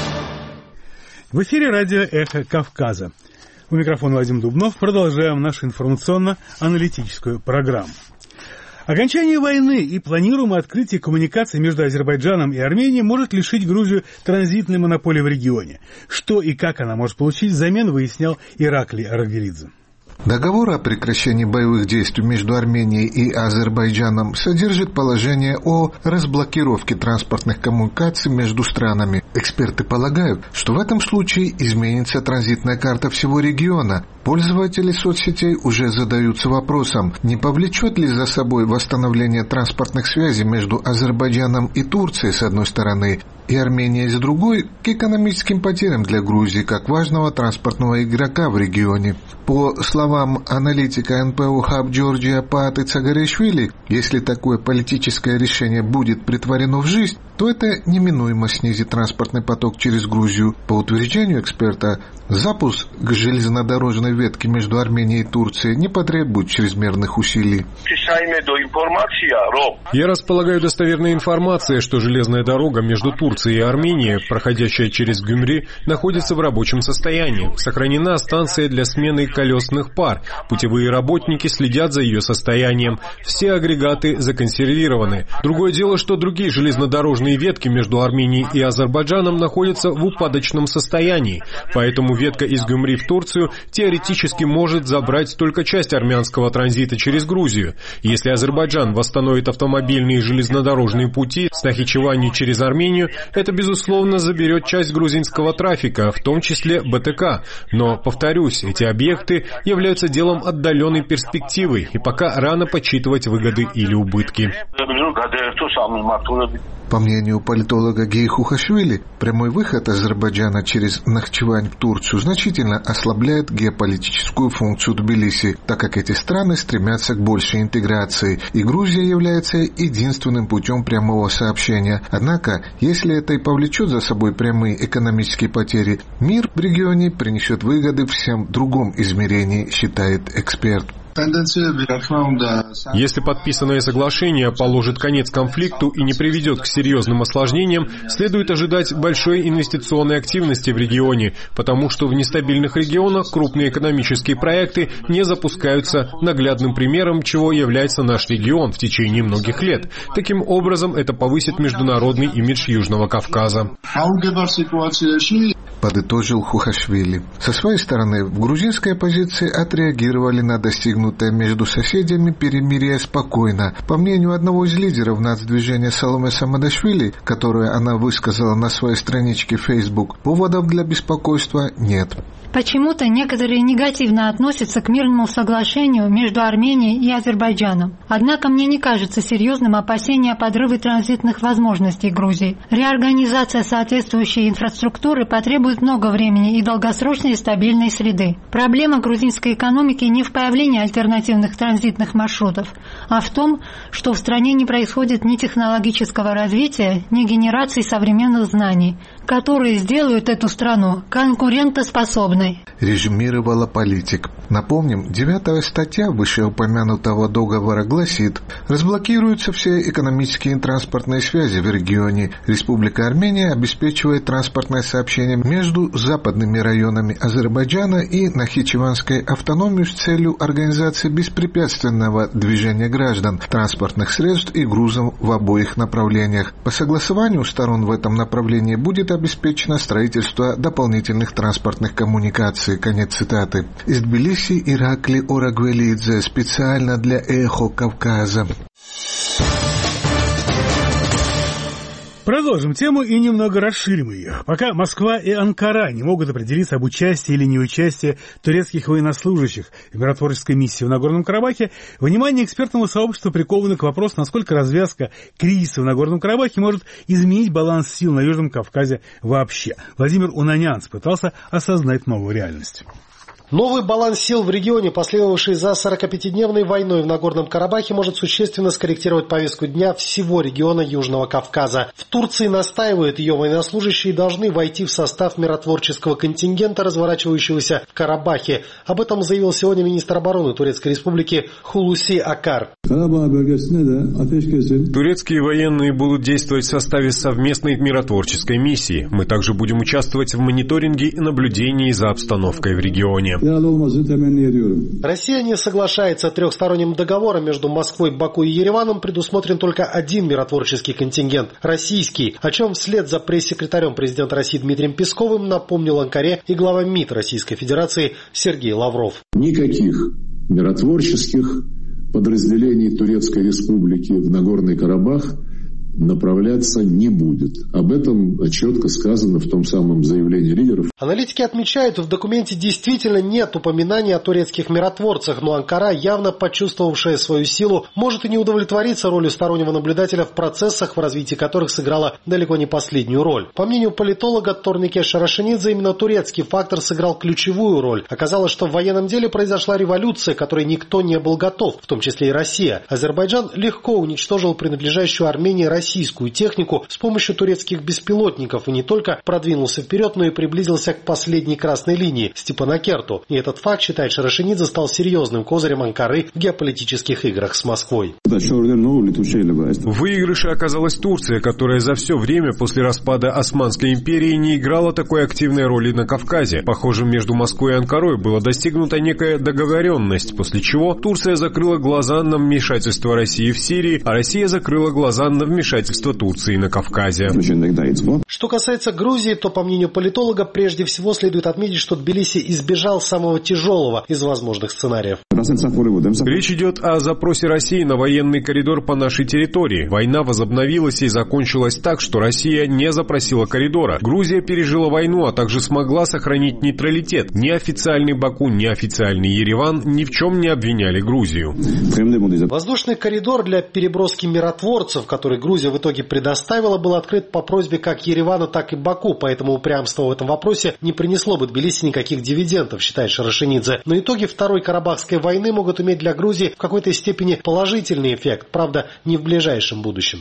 В эфире радио «Эхо Кавказа». У микрофона Вадим Дубнов. Продолжаем нашу информационно-аналитическую программу. Окончание войны и планируемое открытие коммуникаций между Азербайджаном и Арменией может лишить Грузию транзитной монополии в регионе. Что и как она может получить взамен, выяснял Ираклий Арагвелидзе. Договор о прекращении боевых действий между Арменией и Азербайджаном содержит положение о разблокировке транспортных коммуникаций между странами. Эксперты полагают, что в этом случае изменится транзитная карта всего региона. Пользователи соцсетей уже задаются вопросом, не повлечет ли за собой восстановление транспортных связей между Азербайджаном и Турцией с одной стороны и Арменией с другой к экономическим потерям для Грузии как важного транспортного игрока в регионе. По словам аналитика эн пэ о Hub Georgia Пааты Цагаришвили, если такое политическое решение будет претворено в жизнь, то это неминуемо снизит транспортный поток через Грузию. По утверждению эксперта, запуск к железнодорожной ветке между Арменией и Турцией не потребует чрезмерных усилий. Я располагаю достоверной информацией, что железная дорога между Турцией и Арменией, проходящая через Гюмри, находится в рабочем состоянии. Сохранена станция для смены колесных пар. Путевые работники следят за ее состоянием. Все агрегаты законсервированы. Другое дело, что другие железнодорожные ветки между Арменией и Азербайджаном находятся в упадочном состоянии. Поэтому ветка из Гюмри в Турцию теоретически может забрать только часть армянского транзита через Грузию. Если Азербайджан восстановит автомобильные и железнодорожные пути с Нахичевани через Армению, это, безусловно, заберет часть грузинского трафика, в том числе бэ тэ ка. Но, повторюсь, эти объекты являются делом отдаленной перспективы, и пока рано подсчитывать выгоды или убытки. По мнению политолога Геи Хухашвили, прямой выход Азербайджана через Нахчевань в Турцию значительно ослабляет геополитическую функцию Тбилиси, так как эти страны стремятся к большей интеграции, и Грузия является единственным путем прямого сообщения. Однако, если это и повлечет за собой прямые экономические потери, мир в регионе принесет выгоды в всем другом измерении, считает эксперт. Если подписанное соглашение положит конец конфликту и не приведет к серьезным осложнениям, следует ожидать большой инвестиционной активности в регионе, потому что в нестабильных регионах крупные экономические проекты не запускаются, наглядным примером чего является наш регион в течение многих лет. Таким образом, это повысит международный имидж Южного Кавказа. Подытожил Хухашвили. Со своей стороны, в грузинской оппозиции отреагировали на достигнутое между соседями перемирие спокойно. По мнению одного из лидеров нацдвижения Саломе Самадашвили, которое она высказала на своей страничке в Facebook, поводов для беспокойства нет. Почему-то некоторые негативно относятся к мирному соглашению между Арменией и Азербайджаном. Однако мне не кажется серьезным опасение подрыва транзитных возможностей Грузии. Реорганизация соответствующей инфраструктуры потребует много времени и долгосрочной стабильной среды. Проблема грузинской экономики не в появлении альтернативных транзитных маршрутов, а в том, что в стране не происходит ни технологического развития, ни генерации современных знаний, которые сделают эту страну конкурентоспособной. Резюмировала политик. Напомним, девятая статья вышеупомянутого договора гласит: разблокируются все экономические и транспортные связи в регионе. Республика Армения обеспечивает транспортное сообщение между западными районами Азербайджана и Нахичеванской автономией с целью организации беспрепятственного движения граждан, транспортных средств и грузов в обоих направлениях. По согласованию сторон в этом направлении будет обеспечено строительство дополнительных транспортных коммуникаций. Конец цитаты. Из Тбилиси Ираклий Арагвелидзе специально для «Эхо Кавказа». Продолжим тему и немного расширим ее. Пока Москва и Анкара не могут определиться об участии или неучастии турецких военнослужащих в миротворческой миссии в Нагорном Карабахе, внимание экспертного сообщества приковано к вопросу, насколько развязка кризиса в Нагорном Карабахе может изменить баланс сил на Южном Кавказе вообще. Владимир Унанянц пытался осознать новую реальность. Новый баланс сил в регионе, последовавший за сорокапятидневной войной в Нагорном Карабахе, может существенно скорректировать повестку дня всего региона Южного Кавказа. В Турции настаивают, ее военнослужащие должны войти в состав миротворческого контингента, разворачивающегося в Карабахе. Об этом заявил сегодня министр обороны Турецкой Республики Хулуси Акар. Турецкие военные будут действовать в составе совместной миротворческой миссии. Мы также будем участвовать в мониторинге и наблюдении за обстановкой в регионе. Россия не соглашается. Трехсторонним договором между Москвой, Баку и Ереваном предусмотрен только один миротворческий контингент – российский, о чем вслед за пресс-секретарем президента России Дмитрием Песковым напомнил Анкаре и глава МИД Российской Федерации Сергей Лавров. Никаких миротворческих подразделений Турецкой Республики в Нагорный Карабах направляться не будет. Об этом четко сказано в том самом заявлении лидеров. Аналитики отмечают, в документе действительно нет упоминания о турецких миротворцах, но Анкара, явно почувствовавшая свою силу, может и не удовлетвориться ролью стороннего наблюдателя в процессах, в развитии которых сыграла далеко не последнюю роль. По мнению политолога Торнике Шарашенидзе, именно турецкий фактор сыграл ключевую роль. Оказалось, что в военном деле произошла революция, к которой никто не был готов, в том числе и Россия. Азербайджан легко уничтожил принадлежащую Армении Россию российскую технику с помощью турецких беспилотников и не только продвинулся вперед, но и приблизился к последней красной линии – Степанакерту. И этот факт, считает Шарашенидзе, стал серьезным козырем Анкары в геополитических играх с Москвой. В выигрыше оказалась Турция, которая за все время после распада Османской империи не играла такой активной роли на Кавказе. Похоже, между Москвой и Анкарой была достигнута некая договоренность, после чего Турция закрыла глаза на вмешательство России в Сирии, а Россия закрыла глаза на вмешательство Турции на Кавказе. Что касается Грузии, то, по мнению политолога, прежде всего следует отметить, что Тбилиси избежал самого тяжелого из возможных сценариев. Речь идет о запросе России на военный коридор по нашей территории. Война возобновилась и закончилась так, что Россия не запросила коридора. Грузия пережила войну, а также смогла сохранить нейтралитет. Ни официальный Баку, ни официальный Ереван ни в чем не обвиняли Грузию. Воздушный коридор для переброски миротворцев, который Грузия в итоге предоставила, был открыт по просьбе как Еревана, так и Баку, поэтому упрямство в этом вопросе не принесло бы Тбилиси никаких дивидендов, считает Шарашенидзе. Но итоги Второй Карабахской войны могут иметь для Грузии в какой-то степени положительный эффект, правда, не в ближайшем будущем.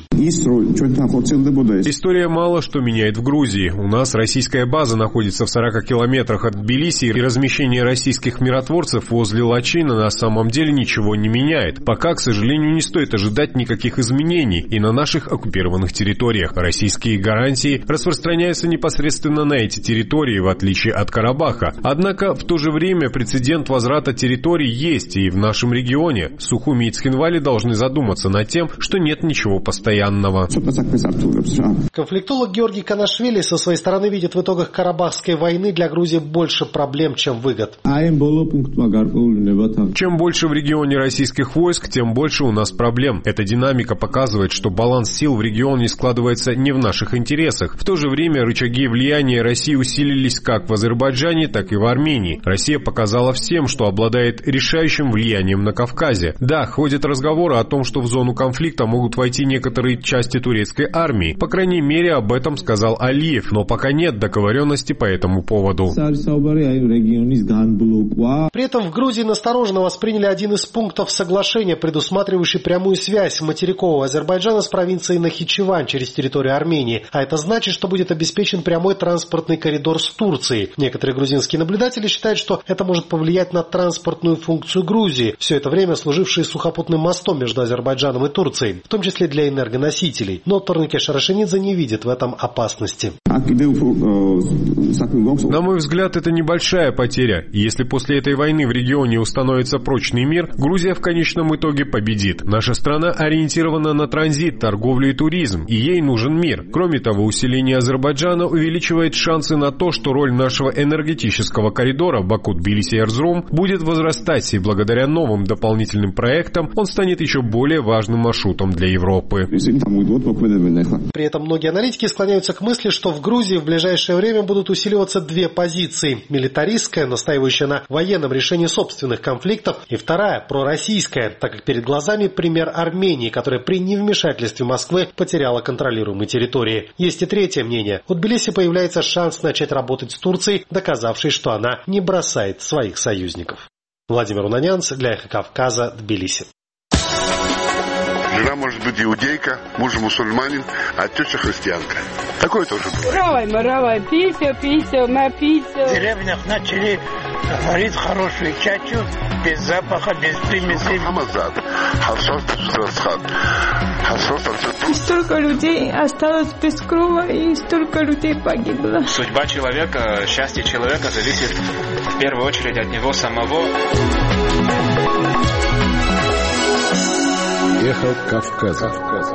История мало что меняет в Грузии. У нас российская база находится в сорока километрах от Тбилиси, и размещение российских миротворцев возле Лачина на самом деле ничего не меняет. Пока, к сожалению, не стоит ожидать никаких изменений и на наших оккупированных территориях. Российские гарантии распространяются непосредственно на эти территории, в отличие от Карабаха. Однако, в то же время прецедент возврата территорий есть и в нашем регионе. Сухуми и Цхинвали должны задуматься над тем, что нет ничего постоянного. Конфликтолог Георгий Канашвили со своей стороны видит в итогах Карабахской войны для Грузии больше проблем, чем выгод. Чем больше в регионе российских войск, тем больше у нас проблем. Эта динамика показывает, что баланс сил в регионе складывается не в наших интересах. В то же время рычаги влияния России усилились как в Азербайджане, так и в Армении. Россия показала всем, что обладает решающим влиянием на Кавказе. Да, ходят разговоры о том, что в зону конфликта могут войти некоторые части турецкой армии. По крайней мере, об этом сказал Алиев, но пока нет договоренности по этому поводу. При этом в Грузии настороженно восприняли один из пунктов соглашения, предусматривающий прямую связь материкового Азербайджана с провинцией Нахичевань через территорию Армении. А это значит, что будет обеспечен прямой транспортный коридор с Турцией. Некоторые грузинские наблюдатели считают, что это может повлиять на транспортную функцию Грузии, все это время служившей сухопутным мостом между Азербайджаном и Турцией, в том числе для энергоносителей. Но Торнике Шарашенидзе не видит в этом опасности. На мой взгляд, это небольшая потеря. Если после этой войны в регионе установится прочный мир, Грузия в конечном итоге победит. Наша страна ориентирована на транзит, торговлю и туризм, и ей нужен мир. Кроме того, усиление Азербайджана увеличивает шансы на то, что роль нашего энергетического коридора Баку-Тбилиси-Эрзрум будет возрастать, и благодаря новым дополнительным проектам он станет еще более важным маршрутом для Европы. При этом многие аналитики склоняются к мысли, что в Грузии в ближайшее время будут усиливаться две позиции. Милитаристская, настаивающая на военном решении собственных конфликтов, и вторая, пророссийская, так как перед глазами пример Армении, которая при невмешательстве Москвы Москвы потеряла контролируемые территории. Есть и третье мнение. У Тбилиси появляется шанс начать работать с Турцией, доказавшей, что она не бросает своих союзников. Владимир Унанянц для Эхо Кавказа, Тбилиси. Жена может быть иудейка, муж мусульманин, а теща христианка. Такое тоже бывает. Равай, маравай, пися, пися, напися. В деревнях начали варить хорошую чачу, без запаха, без примесей. И столько людей осталось без крова, и столько людей погибло. Судьба человека, счастье человека зависит в первую очередь от него самого. Эхо Кавказа.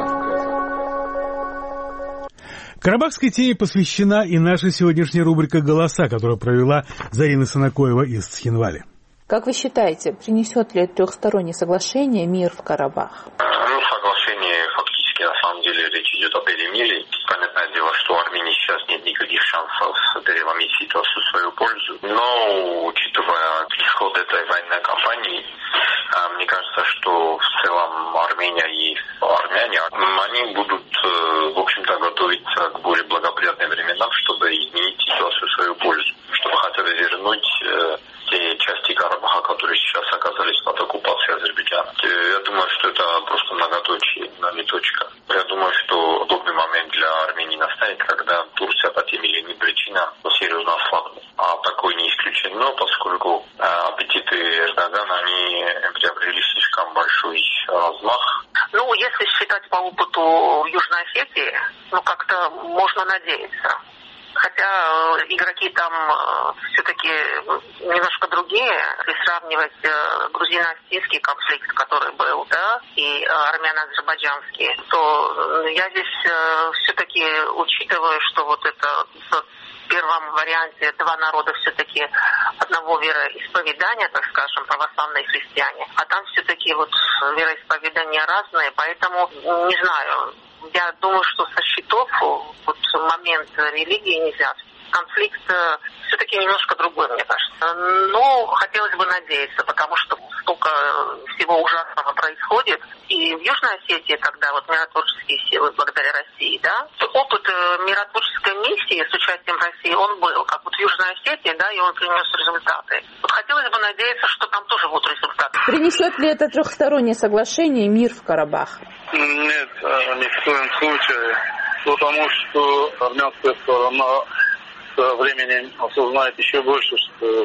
Карабахской теме посвящена и наша сегодняшняя рубрика «Голоса», которую провела Зарина Санакоева из Цхинвали. Как вы считаете, принесет ли трехстороннее соглашение мир в Карабах? Ну, соглашение фактически, на самом деле, речь идет о перемирии. Понятное дело, что у Армении сейчас нет никаких шансов переломить ситуацию в свою пользу. Но, учитывая исход этой военной кампании, мне кажется, что в целом Армения и армяне, они будут, в общем-то, готовиться к более благоприятным временам, чтобы изменить ситуацию в свою пользу, чтобы хотя бы вернуть те части Карабаха, которые сейчас оказались под оккупацией Азербайджана. Я думаю, что это просто многоточие, но не точка. Я думаю, что удобный момент для Армении настанет, когда Турция по тем или иным причинам серьезно ослабнет. А такое не исключено, поскольку аппетиты Эрдогана, они приобрели слишком большой размах. Ну, если считать по опыту Южной Осетии, ну, как-то можно надеяться. Хотя игроки там все-таки немножко другие. Если сравнивать грузино-осетинский конфликт, который был, да, и армяно-азербайджанский, то я здесь все-таки учитываю, что вот это в первом варианте два народа все-таки одного вероисповедания, так скажем, православные христиане, а там все-таки вот вероисповедания разные, поэтому не знаю. Я думаю, что со счетов вот момент религии нельзя. Конфликт все-таки немножко другой, мне кажется. Но хотелось бы надеяться, потому что столько всего ужасного происходит. И в Южной Осетии, когда вот миротворческие силы благодаря России, да, опыт миротворческой миссии с участием России, он был, как вот в Южной Осетии, да, и он принес результаты. Вот хотелось бы надеяться, что там тоже будут результаты. Принесет ли это трехстороннее соглашение мир в Карабах? Нет, ни в коем случае, потому что армянская сторона со временем осознает еще больше, что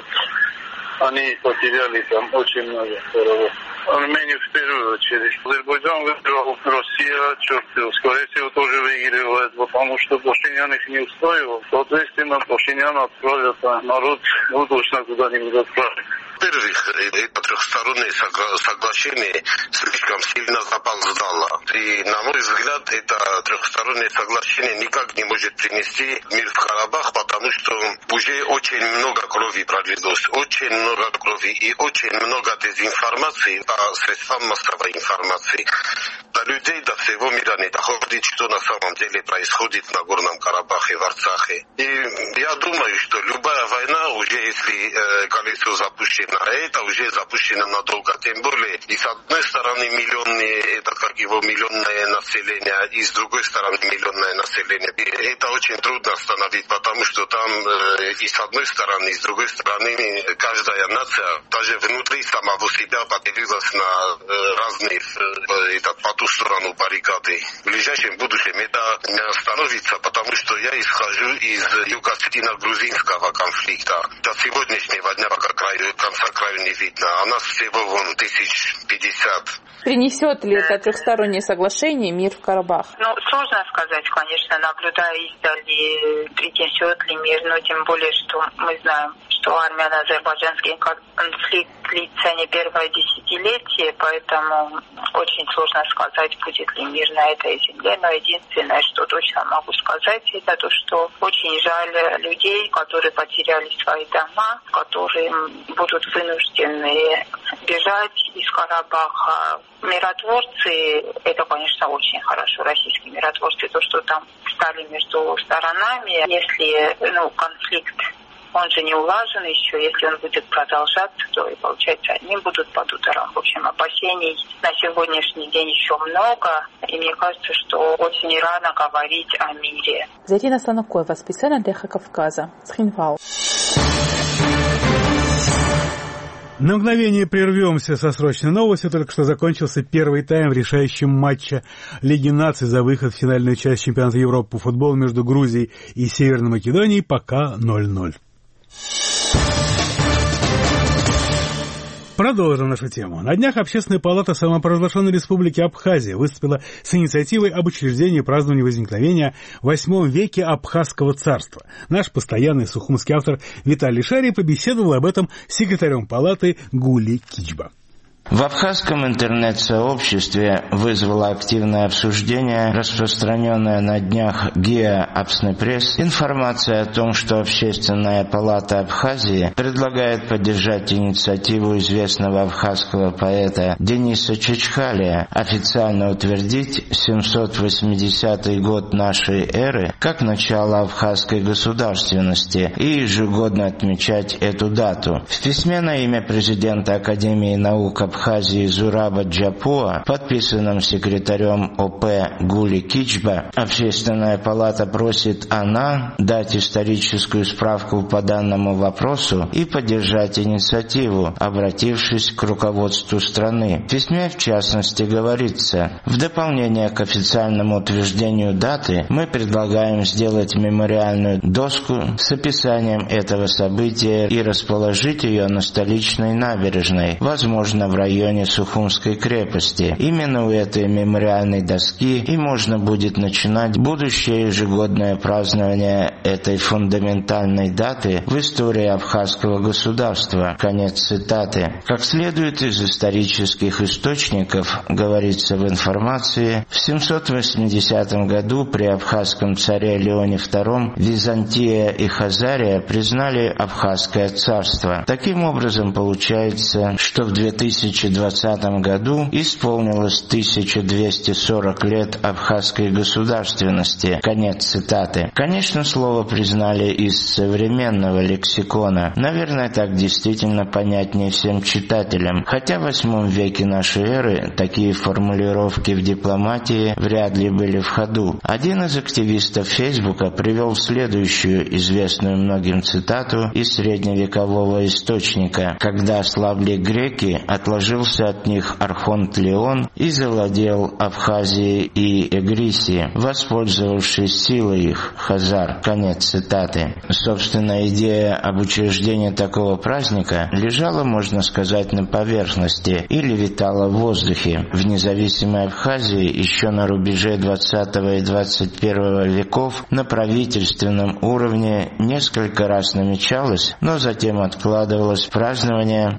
они потеряли там очень много сторон. Армению в первую очередь. Азербайджан выиграл, Россия, черт, скорее всего, тоже выигрывает, потому что Пашинян их не устроил. Соответственно, Пашинян отправят, а народ ну, точно куда-нибудь отправит. Во-первых, это трехстороннее соглашение слишком сильно запоздало. И, на мой взгляд, это трехстороннее соглашение никак не может принести мир в Карабах, потому что уже очень много крови пролилось, очень много крови и очень много дезинформации по средствам массовой информации. До людей, до всего мира не доходит, что на самом деле происходит в Нагорном Карабахе, в Арцахе. И я думаю, что любая война, уже если э, колесо запущено, это уже запущено надолго. Тем более, и с одной стороны миллионные, это как его миллионное население, и с другой стороны миллионное население. И это очень трудно остановить, потому что там э, и с одной стороны, и с другой стороны каждая нация, даже внутри самого себя поделилась на э, разные, э, этот, по ту сторону баррикады. В ближайшем будущем это не остановится, потому что я исхожу из юго-осетино-грузинского конфликта. До сегодняшнего дня пока краю, конца краю не видно. А нас всего вон тысяч пятьдесят. Принесет ли это трехстороннее соглашение мир в Карабах? Ну, сложно сказать, конечно, наблюдая издали, принесет ли мир, но тем более, что мы знаем, что армяно-азербайджанский конфликт длится не первое десятилетие, поэтому очень сложно сказать, будет ли мир на этой земле. Но единственное, что точно могу сказать, это то, что очень жаль людей, которые потеряли свои дома, которые будут вынуждены бежать из Карабаха. Миротворцы, это, конечно, очень хорошо, российские миротворцы, то, что там стали между сторонами, если ну, конфликт он же не улажен еще. Если он будет продолжаться, то, и получается, одни будут под ударом. В общем, опасений на сегодняшний день еще много. И мне кажется, что очень рано говорить о мире. Зарина Слонокоева, специально для Эхо Кавказа, Цхинвал. На мгновение прервемся со срочной новостью. Только что закончился первый тайм в решающем матче Лиги наций за выход в финальную часть чемпионата Европы по футболу между Грузией и Северной Македонией. Пока ноль ноль. Продолжим нашу тему. На днях Общественная палата самопровозглашенной республики Абхазия выступила с инициативой об учреждении празднования возникновения в восьмом веке Абхазского царства. Наш постоянный сухумский автор Виталий Шарий побеседовал об этом с секретарем палаты Гули Кичба. В абхазском интернет-сообществе вызвало активное обсуждение распространенная на днях ГИА Апснепресс информация о том, что Общественная палата Абхазии предлагает поддержать инициативу известного абхазского поэта Дениса Чачхалия официально утвердить семьсот восьмидесятый год нашей эры как начало абхазской государственности и ежегодно отмечать эту дату. В письме на имя президента Академии наук Абхазии Зураба Джапуа, подписанном секретарем ОП Гули Кичба, Общественная палата просит АНА дать историческую справку по данному вопросу и поддержать инициативу, обратившись к руководству страны. В письме, в частности, говорится: в дополнение к официальному утверждению даты мы предлагаем сделать мемориальную доску с описанием этого события и расположить ее на столичной набережной, возможно, в районе районе Сухумской крепости. Именно у этой мемориальной доски и можно будет начинать будущее ежегодное празднование этой фундаментальной даты в истории абхазского государства. Конец цитаты. Как следует из исторических источников, говорится в информации, в семьсот восьмидесятом году при абхазском царе Леоне втором Византия и Хазария признали Абхазское царство. Таким образом, получается, что в две тысячи двадцатом году исполнилось тысяча двести сорок лет абхазской государственности. Конец цитаты. Конечно, слово признали из современного лексикона. Наверное, так действительно понятнее всем читателям. Хотя в восьмом веке нашей эры такие формулировки в дипломатии вряд ли были в ходу. Один из активистов Фейсбука привел следующую известную многим цитату из средневекового источника: «Когда ослабли греки, отложился от них архонт Леон и завладел Абхазией и Эгрисией, воспользовавшись силой их, хазар». Конец цитаты. Собственно, идея об учреждении такого праздника лежала, можно сказать, на поверхности или витала в воздухе. В независимой Абхазии еще на рубеже двадцатого и двадцать первого веков на правительственном уровне несколько раз намечалось, но затем откладывалось празднование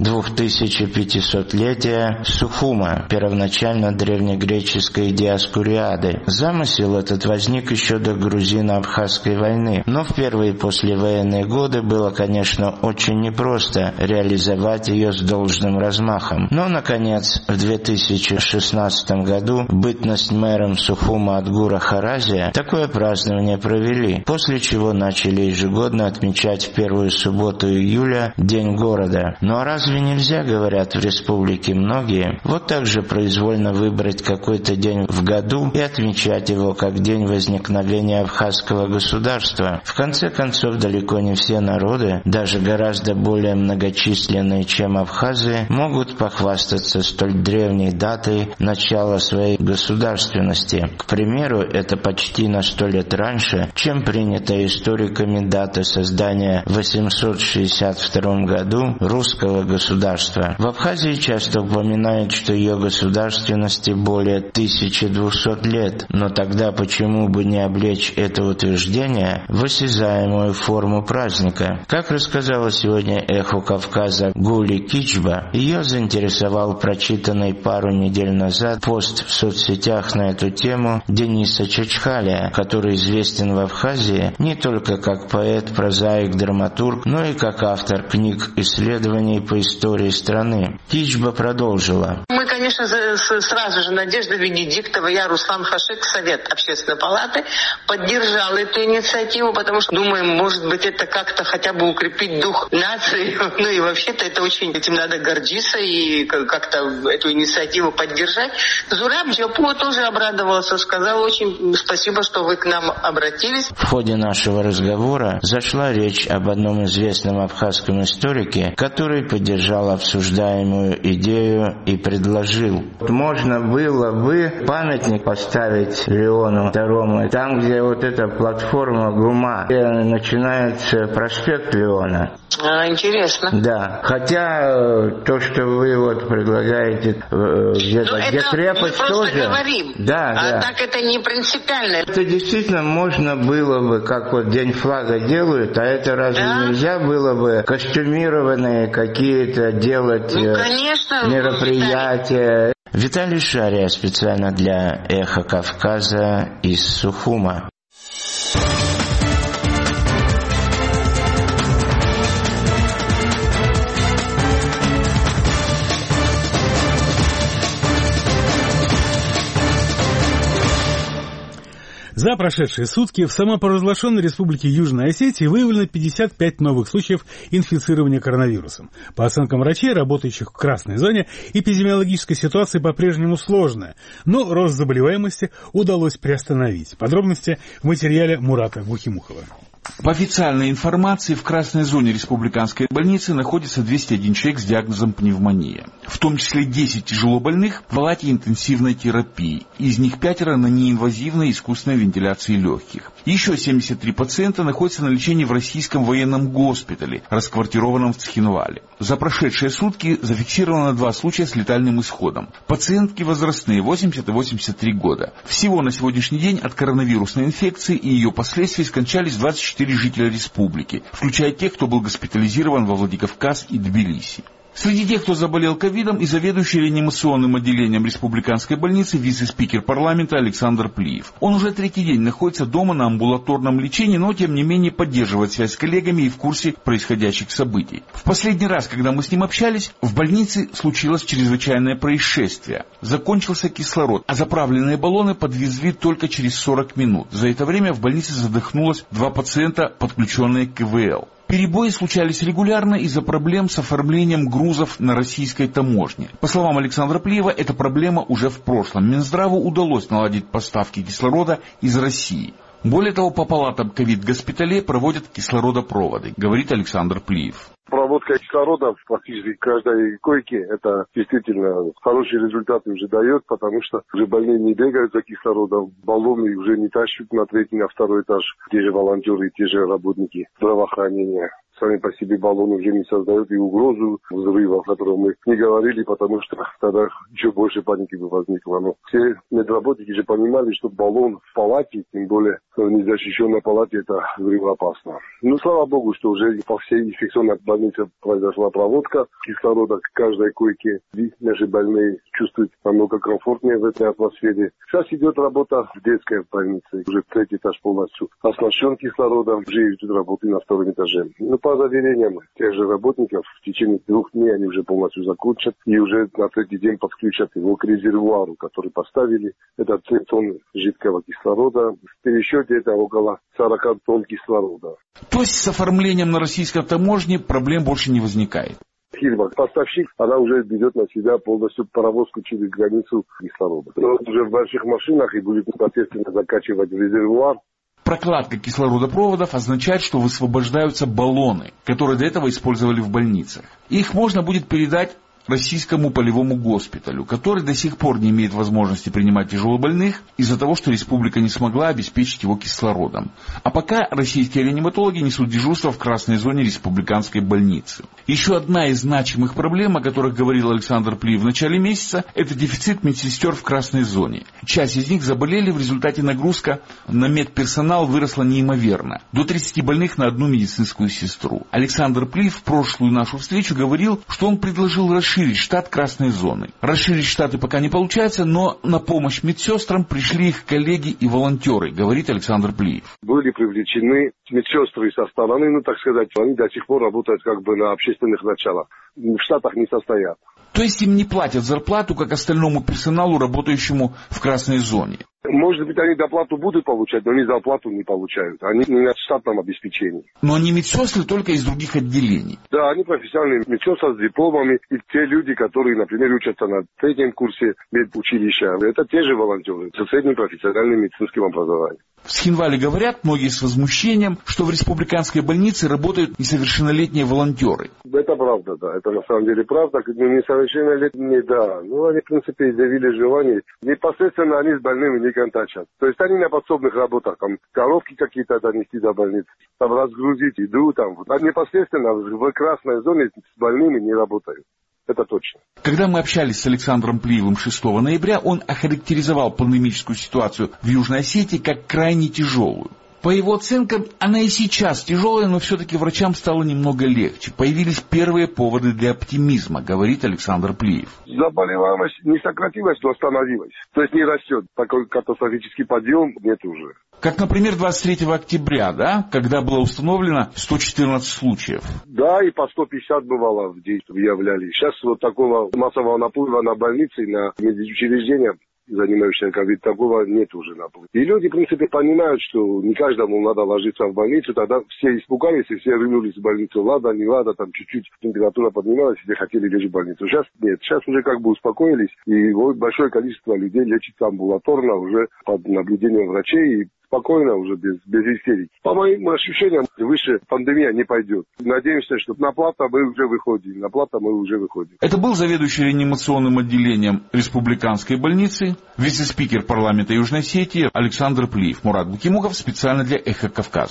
двухтысячепятисотлетия Сухума, первоначально древнегреческой диаскуриады. Замысел этот возник еще до грузино-абхазской войны, но в первые послевоенные годы было, конечно, очень непросто реализовать ее с должным размахом. Но, наконец, в две тысячи шестнадцатом году в бытность мэром Сухума Адгура Харазия такое празднование провели, после чего начали ежегодно отмечать в первую субботу июля День города. Ну а разве нельзя, говорят в республике многие, вот так же произвольно выбрать какой-то день в году и отмечать его как день возникновения абхазского государства? В конце концов, далеко не все народы, даже гораздо более многочисленные, чем абхазы, могут похвастаться столь древней датой начала своей государственности. К примеру, это почти на сто лет раньше, чем принята историками дата создания в восемьсот шестьдесят втором году русского государства. В Абхазии часто упоминают, что ее государственности более тысячи двухсот лет, но тогда почему бы не облечь это утверждение в осязаемую форму праздника? Как рассказала сегодня «Эхо Кавказа» Гули Кичба, ее заинтересовал прочитанный пару недель назад пост в соцсетях на эту тему Дениса Чачхалия, который известен в Абхазии не только как поэт, прозаик, драматург, но и как автор книг исследований по истории страны. Кичба продолжила. Мы, конечно, сразу же, Надежда Венедиктова, я, Руслан Хашек, Совет Общественной палаты, поддержал эту инициативу. инициативу, потому что думаем, может быть, это как-то хотя бы укрепить дух нации. Ну и вообще-то это очень, этим надо гордиться и как-то эту инициативу поддержать. Зураб Джапуа тоже обрадовался, сказал очень спасибо, что вы к нам обратились. В ходе нашего разговора зашла речь об одном известном абхазском историке, который поддержал обсуждаемую идею и предложил. Можно было бы памятник поставить Леону второму, там, где вот эта платформа ГУМа, где начинается проспект Леона. А, интересно. Да, хотя то, что вы вот предлагаете, где-то, ну, где крепость тоже. Говорим, да, а да. так это не принципиально. Это действительно можно было бы, как вот День флага делают, а это разве да? нельзя было бы костюмированные какие-то делать ну, конечно, мероприятия? Виталий Шария специально для «Эхо Кавказа» из Сухума. За прошедшие сутки в самопровозглашенной республике Южной Осетии выявлено пятьдесят пять новых случаев инфицирования коронавирусом. По оценкам врачей, работающих в красной зоне, эпидемиологическая ситуация по-прежнему сложная, но рост заболеваемости удалось приостановить. Подробности в материале Мурата Гухимухова. По официальной информации, в красной зоне республиканской больницы находится двести один человек с диагнозом пневмония. В том числе десять тяжело больных в палате интенсивной терапии. Из них пятеро на неинвазивной искусственной вентиляции легких. Еще семьдесят три пациента находятся на лечении в российском военном госпитале, расквартированном в Цхинвале. За прошедшие сутки зафиксировано два случая с летальным исходом. Пациентки возрастные, восемьдесят и восемьдесят три года. Всего на сегодняшний день от коронавирусной инфекции и ее последствий скончались двадцать четыре жителя республики, включая тех, кто был госпитализирован во Владикавказ и Тбилиси. Среди тех, кто заболел ковидом, и заведующий реанимационным отделением республиканской больницы вице-спикер парламента Александр Плиев. Он уже третий день находится дома на амбулаторном лечении, но тем не менее поддерживает связь с коллегами и в курсе происходящих событий. В последний раз, когда мы с ним общались, в больнице случилось чрезвычайное происшествие. Закончился кислород, а заправленные баллоны подвезли только через сорок минут. За это время в больнице задохнулось два пациента, подключенные к ИВЛ. Перебои случались регулярно из-за проблем с оформлением грузов на российской таможне. По словам Александра Плиева, эта проблема уже в прошлом. Минздраву удалось наладить поставки кислорода из России. Более того, по палатам ковид-госпиталей проводят кислородопроводы, говорит Александр Плиев. Проводка кислорода практически в каждой койке, это действительно хорошие результаты уже дает, потому что уже больные не бегают за кислородом, баллоны уже не тащат на третий, на второй этаж, те же волонтеры, те же работники здравоохранения. Сами по себе баллоны уже не создают и угрозу взрыва, о котором мы не говорили, потому что тогда еще больше паники бы возникло. Но все медработники же понимали, что баллон в палате, тем более в незащищенной палате, это взрывоопасно. Ну, слава богу, что уже по всей инфекционной больнице произошла проводка кислорода к каждой койке. И наши больные чувствуют намного комфортнее в этой атмосфере. Сейчас идет работа в детской больнице. Уже третий этаж полностью оснащен кислородом. Уже идут работы на втором этаже. Ну, по заверениям тех же работников, в течение двух дней они уже полностью закончат и уже на третий день подключат его к резервуару, который поставили. Это три тонны жидкого кислорода. В пересчете это около сорок тонн кислорода. То есть с оформлением на российской таможне проблем больше не возникает? Фирма, поставщик, она уже берет на себя полностью паровозку через границу кислорода. Но уже в больших машинах и будет непосредственно закачивать в резервуар. Прокладка кислородопроводов означает, что высвобождаются баллоны, которые до этого использовали в больницах. Их можно будет передать российскому полевому госпиталю, который до сих пор не имеет возможности принимать тяжелобольных из-за того, что республика не смогла обеспечить его кислородом. А пока российские реаниматологи несут дежурство в красной зоне республиканской больницы. Еще одна из значимых проблем, о которых говорил Александр Плиев в начале месяца, это дефицит медсестер в красной зоне. Часть из них заболели, в результате нагрузка на медперсонал выросла неимоверно. До тридцати больных на одну медицинскую сестру. Александр Плиев в прошлую нашу встречу говорил, что он предложил расширить расширить штат красной зоны. Расширить штаты пока не получается, но на помощь медсестрам пришли их коллеги и волонтеры, говорит Александр Плиев. Были привлечены медсестры со стороны, ну, так сказать, они до сих пор работают как бы на общественных началах. В Штатах не состоят. То есть им не платят зарплату, как остальному персоналу, работающему в красной зоне? Может быть, они доплату будут получать, но они зарплату не получают. Они не на штатном обеспечении. Но они медсестры только из других отделений. Да, они профессиональные медсестры с дипломами. И те люди, которые, например, учатся на третьем курсе медучилища, это те же волонтеры со средним профессиональным медицинским образованием. В Схинвале говорят, многие с возмущением, что в республиканской больнице работают несовершеннолетние волонтеры. Это правда, да. Это на самом деле правда. Несовершеннолетние, да. Ну, они, в принципе, изъявили желание. Непосредственно они с больными не контачат. То есть они на подсобных работах, там, коровки какие-то донести до больницы, там, разгрузить еду, там. А непосредственно в красной зоне с больными не работают. Это точно. Когда мы общались с Александром Плиевым шестого ноября, он охарактеризовал пандемическую ситуацию в Южной Осетии как крайне тяжелую. По его оценкам, она и сейчас тяжелая, но все-таки врачам стало немного легче. Появились первые поводы для оптимизма, говорит Александр Плиев. Заболеваемость не сократилась, но остановилась. То есть не растет. Такой катастрофический подъем нет уже. Как, например, двадцать третьего октября, да, когда было установлено сто четырнадцать случаев. Да, и по сто пятьдесят бывало в день выявляли. Сейчас вот такого массового наплыва на больницы, на медучреждения, занимающихся ковид, такого нет уже наплыва. И люди, в принципе, понимают, что не каждому надо ложиться в больницу. Тогда все испугались и все рынулись в больницу. Ладно, не ладно, там чуть-чуть температура поднималась, все хотели лечь в больницу. Сейчас нет. Сейчас уже как бы успокоились. И большое количество людей лечится амбулаторно уже под наблюдением врачей. И спокойно, уже без, без истерики. По моим ощущениям, выше пандемия не пойдет. Надеемся, что на плата мы уже выходим. На плата мы уже выходим. Это был заведующий реанимационным отделением республиканской больницы, вице-спикер парламента Южной Осетии Александр Плиев. Мурат Букимуков специально для «Эхо Кавказа».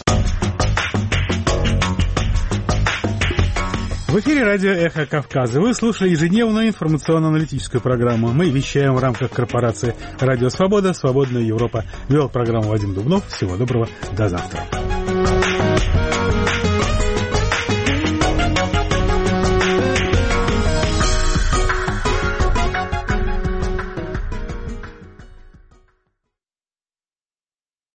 В эфире радио «Эхо Кавказа». Вы слушали ежедневную информационно-аналитическую программу. Мы вещаем в рамках корпорации «Радио Свобода», «Свободная Европа». Вел программу Вадим Дубнов. Всего доброго. До завтра.